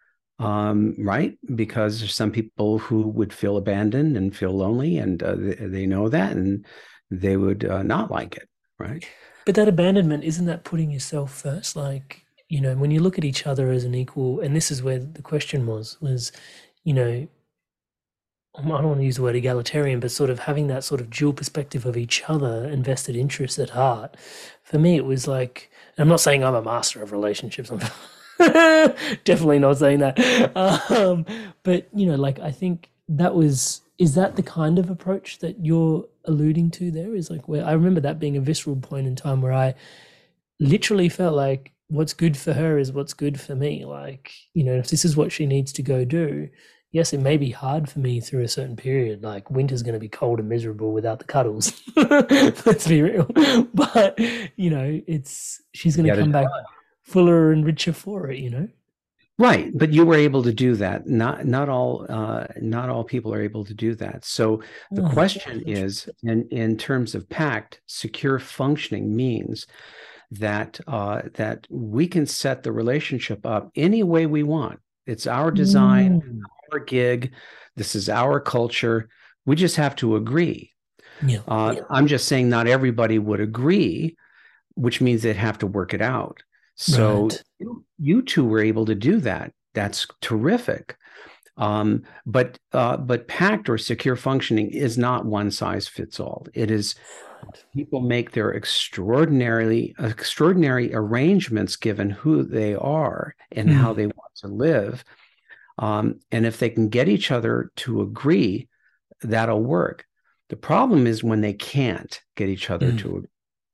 um, right? Because there's some people who would feel abandoned and feel lonely, and uh, they, they know that, and they would uh, not like it, right? But that abandonment, isn't that putting yourself first? Like, you know, when you look at each other as an equal, and this is where the question was, was, you know, I don't want to use the word egalitarian, but sort of having that sort of dual perspective of each other and vested interests at heart. For me, it was like, and I'm not saying I'm a master of relationships. I'm definitely not saying that. Um, but, you know, like, I think that was, is that the kind of approach that you're alluding to there? Is like, where I remember that being a visceral point in time where I literally felt like what's good for her is what's good for me. Like, you know, if this is what she needs to go do, yes, it may be hard for me through a certain period. Like, winter's going to be cold and miserable without the cuddles. Let's be real. But, you know, it's, she's going to come back fuller and richer for it, you know? Right. But you were able to do that. Not, not all, uh, not all people are able to do that. So the oh, question is, in, in terms of pact, secure functioning means that, uh, that we can set the relationship up any way we want. It's our design, mm. our gig. This is our culture. We just have to agree. Yeah. Uh, I'm just saying not everybody would agree, which means they'd have to work it out. So right. you, you two were able to do that. That's terrific. Um, but uh, but pact or secure functioning is not one size fits all. It is people make their extraordinarily extraordinary arrangements given who they are and mm. how they want to live. Um, and if they can get each other to agree, that'll work. The problem is when they can't get each other mm. to agree,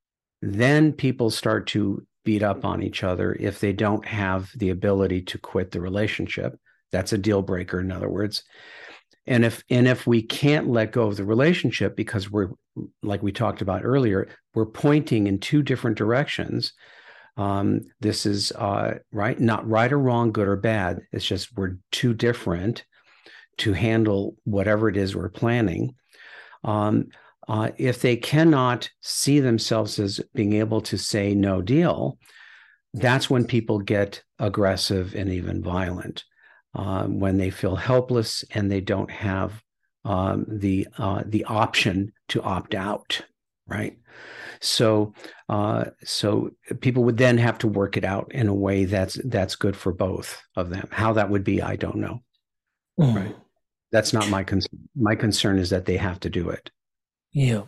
then people start to beat up on each other if they don't have the ability to quit the relationship. That's a deal breaker, in other words. And if and if we can't let go of the relationship because we're, like we talked about earlier, we're pointing in two different directions. Um, this is uh, right, not right or wrong, good or bad. It's just we're too different to handle whatever it is we're planning. Um, uh, if they cannot see themselves as being able to say no deal, that's when people get aggressive and even violent. uh, when they feel helpless and they don't have um, the uh, the option to opt out, right? So, uh, so people would then have to work it out in a way that's that's good for both of them. How that would be, I don't know. Mm. Right? That's not my concern. My concern is that they have to do it. Yeah.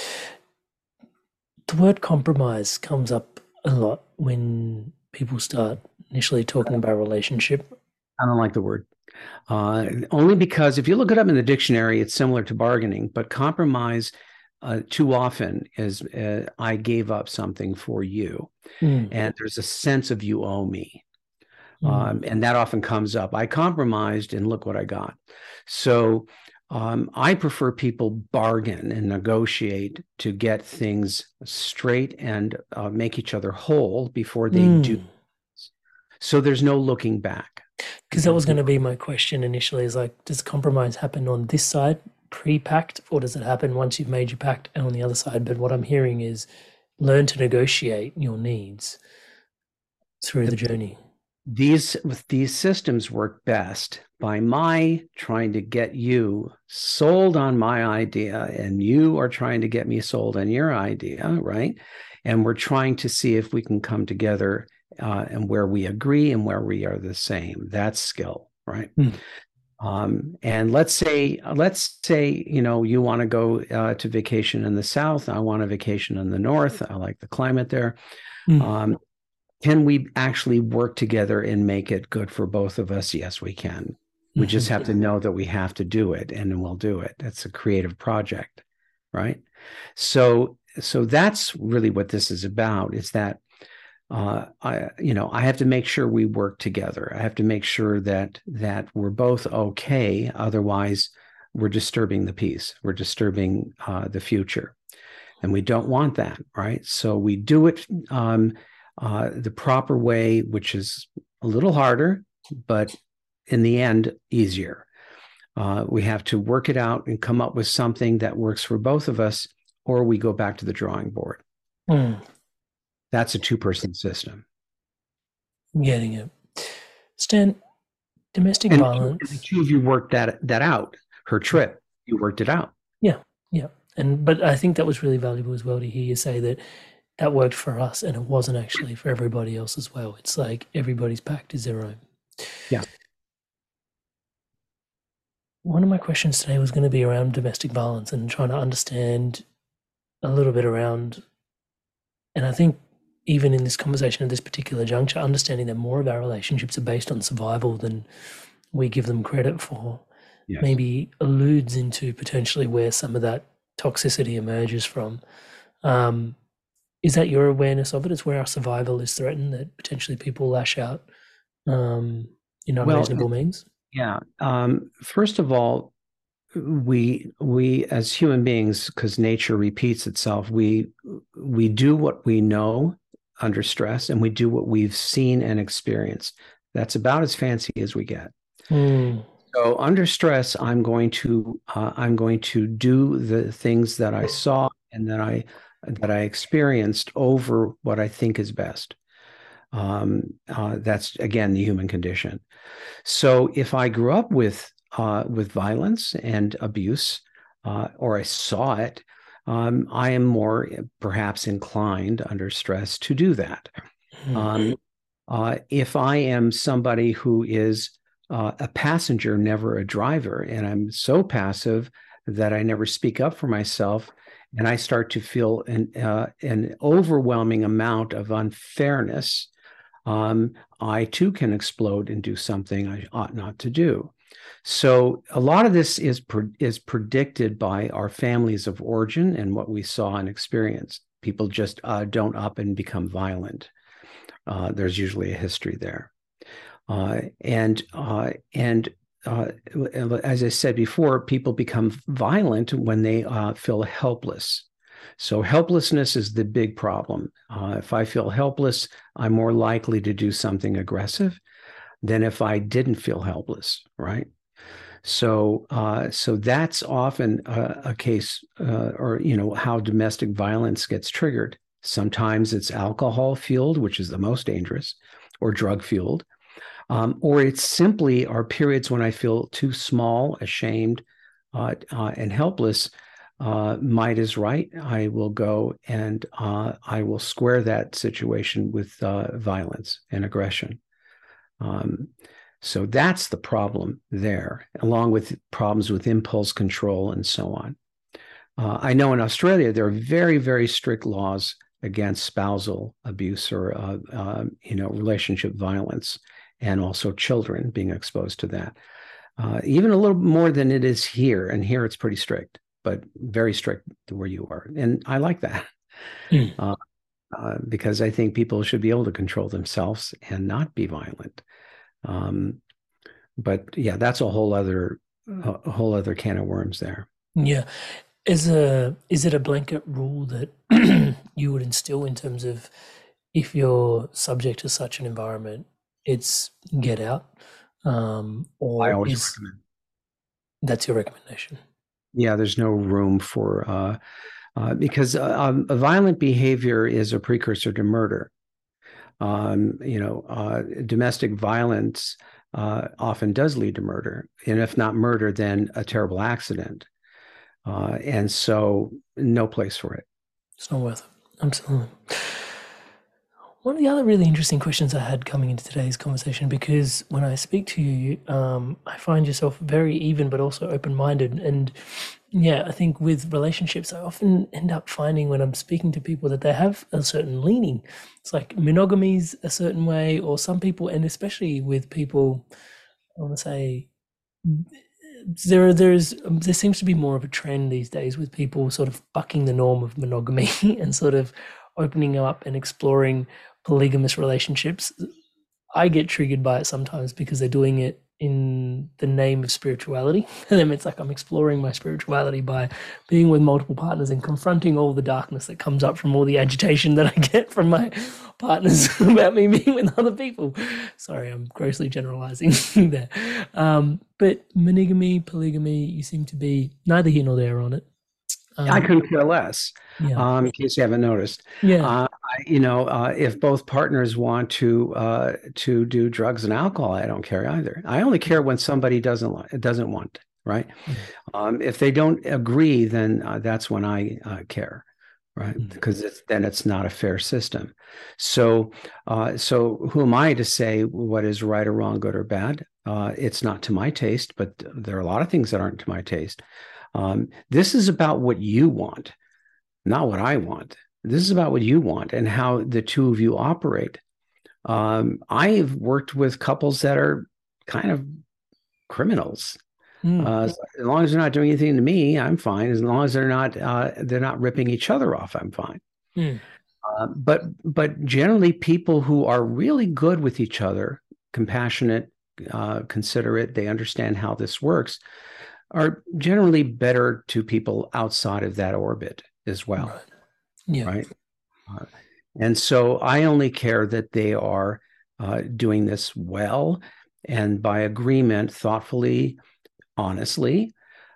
The word compromise comes up a lot when people start initially talking about relationship. I don't like the word. Uh, only because if you look it up in the dictionary, it's similar to bargaining, but compromise uh, too often is uh, I gave up something for you. Mm. And there's a sense of you owe me. Mm. Um, and that often comes up. I compromised and look what I got. So um, I prefer people bargain and negotiate to get things straight and uh, make each other whole before they Mm. do. So there's no looking back. Because that was going to be my question initially, is like, does compromise happen on this side pre-pact, or does it happen once you've made your pact and on the other side? But what I'm hearing is learn to negotiate your needs through the journey. These these systems work best by my trying to get you sold on my idea, and you are trying to get me sold on your idea, right? And we're trying to see if we can come together uh, and where we agree and where we are the same. That's skill, right? Mm. Um, and let's say, let's say, you know, you want to go uh, to vacation in the South. I want a vacation in the North. I like the climate there. Mm. Um, can we actually work together and make it good for both of us? Yes, we can. We Mm-hmm. just have to know that we have to do it, and then we'll do it. It's a creative project, right? So, so that's really what this is about. Is that uh, I, you know, I have to make sure we work together. I have to make sure that that we're both okay. Otherwise, we're disturbing the peace. We're disturbing uh, the future, and we don't want that, right? So we do it um, uh, the proper way, which is a little harder, but in the end, easier. Uh, we have to work it out and come up with something that works for both of us, or we go back to the drawing board. Mm. That's a two-person system. I'm getting it. Stan, domestic And violence. the two of you worked that that out. Her trip, you worked it out. Yeah, yeah. And but I think that was really valuable as well to hear you say that that worked for us and it wasn't actually for everybody else as well. It's like everybody's pact is their own. Yeah. One of my questions today was going to be around domestic violence and trying to understand a little bit around, and I think even in this conversation at this particular juncture, understanding that more of our relationships are based on survival than we give them credit for, Yes. maybe alludes into potentially where some of that toxicity emerges from. Um, is that your awareness of it? It's where our survival is threatened, that potentially people lash out um, in unreasonable Well, means? Yeah. Um, first of all, we we as human beings, because nature repeats itself, we we do what we know under stress, and we do what we've seen and experienced. That's about as fancy as we get. Mm. So under stress, I'm going to uh, I'm going to do the things that I saw and that I that I experienced over what I think is best. Um, uh, that's again the human condition. So if I grew up with uh, with violence and abuse, uh, or I saw it, um, I am more perhaps inclined under stress to do that. Mm. Um, uh, if I am somebody who is uh, a passenger, never a driver, and I'm so passive that I never speak up for myself, and I start to feel an uh, an overwhelming amount of unfairness, um, I too can explode and do something I ought not to do. So a lot of this is pre- is predicted by our families of origin and what we saw and experienced. People just uh, don't up and become violent. Uh, there's usually a history there, uh, and uh, and uh, as I said before, people become violent when they uh, feel helpless. So helplessness is the big problem. Uh, if I feel helpless, I'm more likely to do something aggressive than if I didn't feel helpless, right? So, uh, so that's often a, a case, uh, or you know, how domestic violence gets triggered. Sometimes it's alcohol fueled, which is the most dangerous, or drug fueled, Um, or it's simply are periods when I feel too small, ashamed, uh, uh, and helpless. Uh, might is right. I will go and uh, I will square that situation with uh, violence and aggression. Um, so that's the problem there, along with problems with impulse control and so on. Uh, I know in Australia, there are very, very strict laws against spousal abuse or, uh, uh, you know, relationship violence, and also children being exposed to that. Uh, even a little more than it is here. And here it's pretty strict, but very strict where you are. And I like that mm. uh, uh, because I think people should be able to control themselves and not be violent. Um, but yeah, that's a whole other, a whole other can of worms there. Yeah. Is a is it a blanket rule that you would instill in terms of if you're subject to such an environment, it's get out? Um, or I always is, recommend. That's your recommendation? Yeah, there's no room for uh, uh, because uh, um, a violent behavior is a precursor to murder. Um, you know, uh, domestic violence uh, often does lead to murder, and if not murder, then a terrible accident. Uh, and so no place for it. It's not worth it. Absolutely. One of the other really interesting questions I had coming into today's conversation, because when I speak to you, um, I find yourself very even, but also open-minded. And yeah, I think with relationships, I often end up finding when I'm speaking to people that they have a certain leaning. It's like monogamy's a certain way, or some people, and especially with people, I want to say, There, there's, there seems to be more of a trend these days with people sort of bucking the norm of monogamy and sort of opening up and exploring polygamous relationships. I get triggered by it sometimes because they're doing it in the name of spirituality. And then it's like I'm exploring my spirituality by being with multiple partners and confronting all the darkness that comes up from all the agitation that I get from my partners about me being with other people. Sorry, I'm grossly generalizing there. Um, but monogamy, polygamy, you seem to be neither here nor there on it. Um, I couldn't care less, yeah. um, in case you haven't noticed. Yeah. Uh, I, you know, uh, if both partners want to uh, to do drugs and alcohol, I don't care either. I only care when somebody doesn't doesn't want, right? Mm-hmm. Um, if they don't agree, then uh, that's when I uh, care, right? Mm-hmm. Because it's, then it's not a fair system. So, uh, so who am I to say what is right or wrong, good or bad? Uh, it's not to my taste, but there are a lot of things that aren't to my taste. Um, this is about what you want, not what I want. This is about what you want and how the two of you operate. Um, I've worked with couples that are kind of criminals. Mm. Uh, as long as they're not doing anything to me, I'm fine. As long as they're not uh, they're not ripping each other off, I'm fine. Mm. Uh, but but generally, people who are really good with each other, compassionate, uh, considerate, they understand how this works, are generally better to people outside of that orbit as well. Right. Yeah. Right. Uh, and so I only care that they are uh, doing this well and by agreement, thoughtfully, honestly.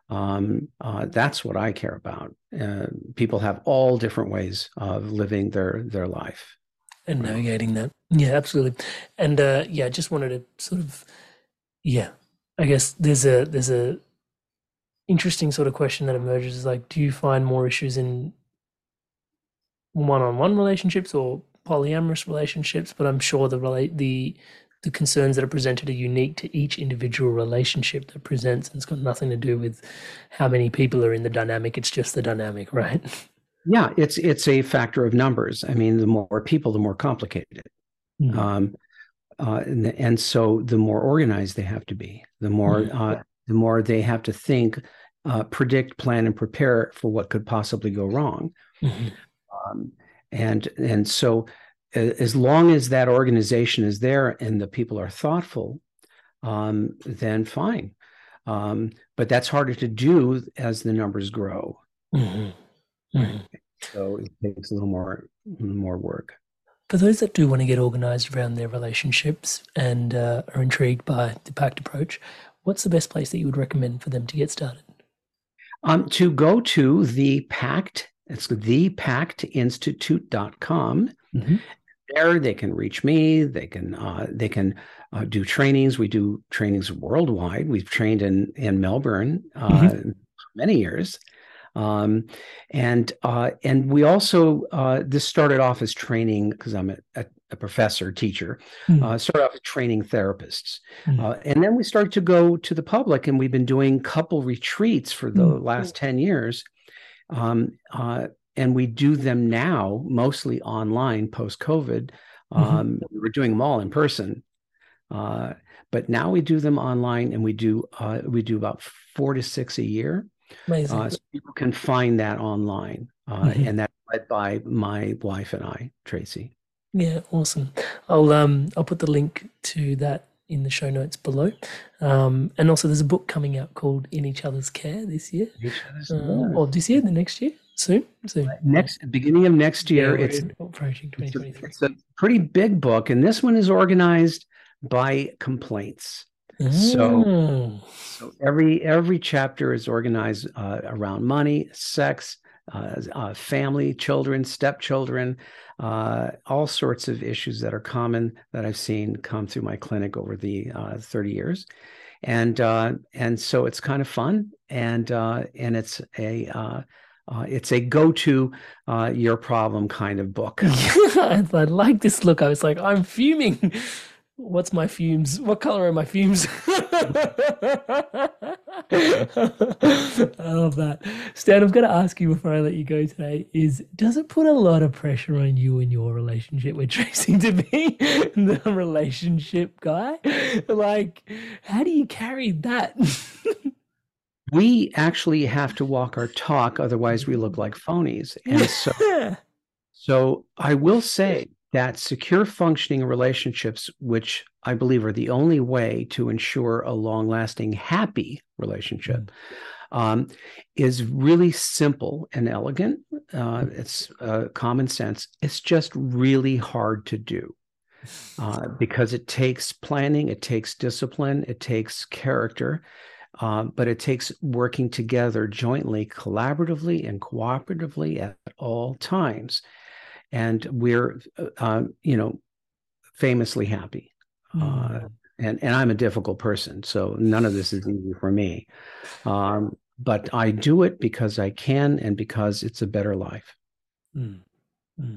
Um, uh, that's what I care about. Uh, people have all different ways of living their their life and navigating that. Yeah, absolutely. And uh, yeah, I just wanted to sort of, yeah, I guess there's a there's a interesting sort of question that emerges is like, do you find more issues in one-on-one relationships or polyamorous relationships? But I'm sure the relate the the concerns that are presented are unique to each individual relationship that presents, and it's got nothing to do with how many people are in the dynamic. It's just the dynamic, right? Yeah, it's it's a factor of numbers. I mean, the more people, the more complicated. Mm-hmm. Um, uh, and, and so the more organized they have to be, the more mm-hmm. uh, the more they have to think, uh, predict, plan, and prepare for what could possibly go wrong. Mm-hmm. Um, and and so as long as that organization is there and the people are thoughtful, um, then fine. Um, but that's harder to do as the numbers grow. Mm-hmm. Mm-hmm. So it takes a little more, a little more work. For those that do want to get organized around their relationships and uh, are intrigued by the PACT approach, what's the best place that you would recommend for them to get started? Um, to go to the PACT, it's the pact institute dot com. Mm-hmm. there. They can reach me. They can uh, they can uh, do trainings. We do trainings worldwide. We've trained in in Melbourne uh, mm-hmm. many years, um, and uh, and we also uh, this started off as training because I'm a, a, a professor teacher. Mm-hmm. Uh, started off as training therapists, mm-hmm. uh, and then we started to go to the public, and we've been doing couple retreats for the mm-hmm. last ten years. Um, uh, And we do them now mostly online post-COVID. Um, mm-hmm. We were doing them all in person, uh, but now we do them online, and we do uh, we do about four to six a year. Amazing. Uh, so people can find that online, uh, mm-hmm. and that's led by my wife and I, Tracy. Yeah, awesome. I'll um I'll put the link to that in the show notes below. Um, and also there's a book coming out called In Each Other's Care this year. Each Other's uh, or this year, the next year? Soon? Soon. Next, beginning of next year. Yeah, it's approaching twenty twenty-three. It's a, it's a pretty big book, and this one is organized by complaints. Oh. So, so every every chapter is organized uh, around money, sex, uh, uh, family, children, stepchildren, uh, all sorts of issues that are common that I've seen come through my clinic over the uh, thirty years, and uh, and so it's kind of fun, and uh, and it's a uh, uh, it's a go-to uh, your problem kind of book. I like this look. I was like, I'm fuming. What's my fumes? What color are my fumes? I love that. Stan, I'm going to ask you before I let you go today is, does it put a lot of pressure on you in your relationship with Tracy to be the relationship guy? Like, how do you carry that? We actually have to walk our talk, otherwise we look like phonies. And so, so I will say that secure functioning relationships, which I believe are the only way to ensure a long-lasting, happy relationship, mm. um, is really simple and elegant. Uh, it's uh, common sense. It's just really hard to do uh, because it takes planning, it takes discipline, it takes character, uh, but it takes working together jointly, collaboratively, and cooperatively at all times. And we're, uh, you know, famously happy. Mm. Uh, and, and I'm a difficult person, so none of this is easy for me. Um, but I do it because I can and because it's a better life. Mm. Mm.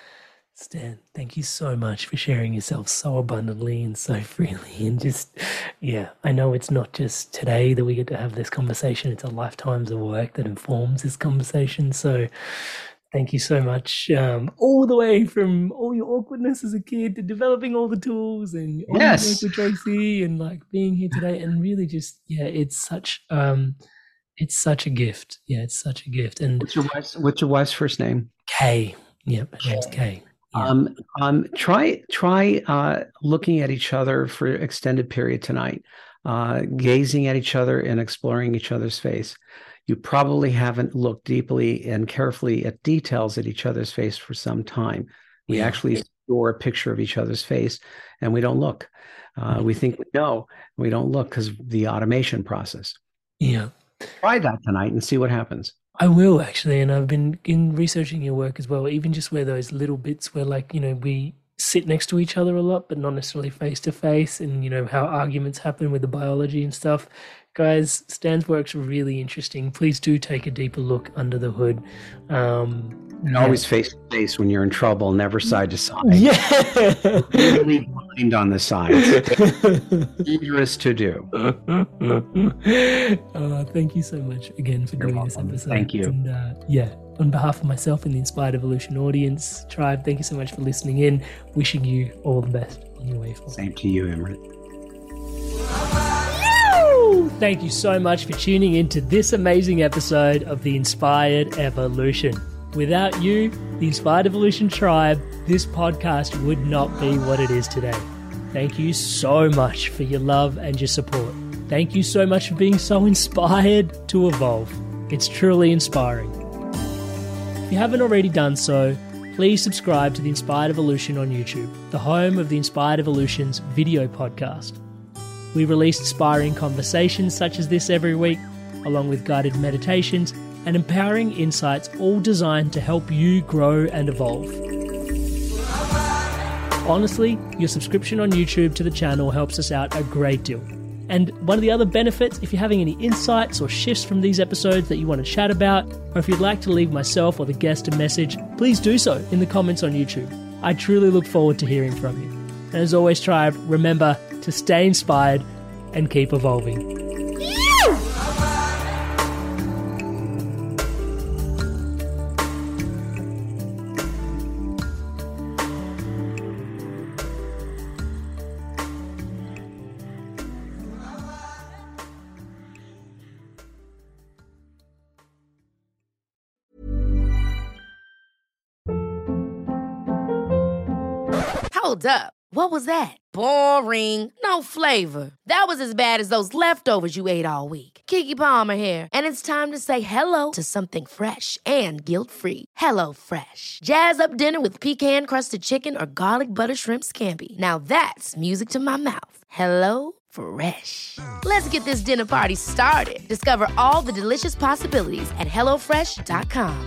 Stan, thank you so much for sharing yourself so abundantly and so freely. And just, yeah, I know it's not just today that we get to have this conversation. It's a lifetime's of work that informs this conversation. So thank you so much, um, all the way from all your awkwardness as a kid to developing all the tools and all yes. the work with Tracy and like being here today. And really just, yeah, it's such, um, it's such a gift. Yeah, it's such a gift. And what's your wife's, what's your wife's first name? Kay. Yep, her name's Kay. Yeah. Um, um, try, try uh, looking at each other for an extended period tonight, uh, gazing at each other and exploring each other's face. You probably haven't looked deeply and carefully at details at each other's face for some time. We yeah. actually store a picture of each other's face and we don't look. Uh, we think we know, we don't look because of the automation process. Yeah. Try that tonight and see what happens. I will actually. And I've been in researching your work as well, even just where those little bits where like, you know, we sit next to each other a lot, but not necessarily face to face, and, you know, how arguments happen with the biology and stuff. Guys, Stan's work's really interesting. Please do take a deeper look under the hood. Um, and yeah. always face to face when you're in trouble, never side to side. Yeah. Really blind on the sides. Dangerous to do. Uh, thank you so much again for You're doing welcome. this episode. Thank you. And uh, yeah, on behalf of myself and the Inspired Evolution audience, tribe, thank you so much for listening in. Wishing you all the best on your way forward. Same to you, Imran. Thank you so much for tuning in to this amazing episode of the Inspired Evolution. Without you, the Inspired Evolution tribe, this podcast would not be what it is today. Thank you so much for your love and your support. Thank you so much for being so inspired to evolve. It's truly inspiring. If you haven't already done so, please subscribe to the Inspired Evolution on YouTube, the home of the Inspired Evolution's video podcast. We release inspiring conversations such as this every week, along with guided meditations and empowering insights, all designed to help you grow and evolve. Honestly, your subscription on YouTube to the channel helps us out a great deal. And one of the other benefits, if you're having any insights or shifts from these episodes that you want to chat about, or if you'd like to leave myself or the guest a message, please do so in the comments on YouTube. I truly look forward to hearing from you. And as always, Tribe, remember to stay inspired and keep evolving. Hold up. What was that? Boring. No flavor. That was as bad as those leftovers you ate all week. Keke Palmer here, and it's time to say hello to something fresh and guilt-free. Hello Fresh. Jazz up dinner with pecan-crusted chicken or garlic butter shrimp scampi. Now that's music to my mouth. Hello Fresh. Let's get this dinner party started. Discover all the delicious possibilities at hello fresh dot com.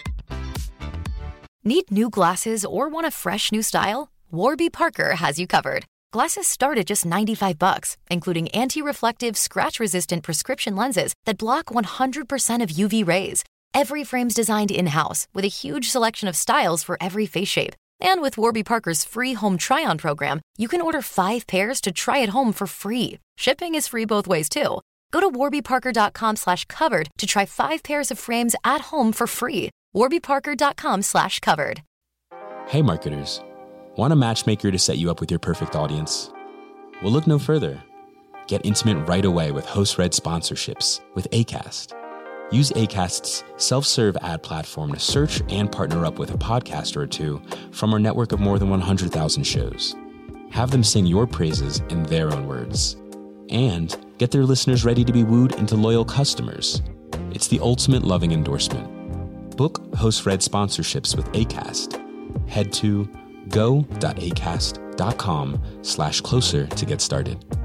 Need new glasses or want a fresh new style? Warby Parker has you covered. Glasses start at just ninety-five bucks, including anti-reflective, scratch-resistant prescription lenses that block one hundred percent of U V rays. Every frame's designed in-house with a huge selection of styles for every face shape. And with Warby Parker's free home try-on program, you can order five pairs to try at home for free. Shipping is free both ways, too. Go to warbyparker.com slash covered to try five pairs of frames at home for free. warbyparker.com slash covered. Hey marketers, want a matchmaker to set you up with your perfect audience? Well, look no further. Get intimate right away with host-read sponsorships with Acast. Use Acast's self-serve ad platform to search and partner up with a podcaster or two from our network of more than one hundred thousand shows. Have them sing your praises in their own words. And get their listeners ready to be wooed into loyal customers. It's the ultimate loving endorsement. Book host-read sponsorships with Acast. Head to go.acast.com slash closer to get started.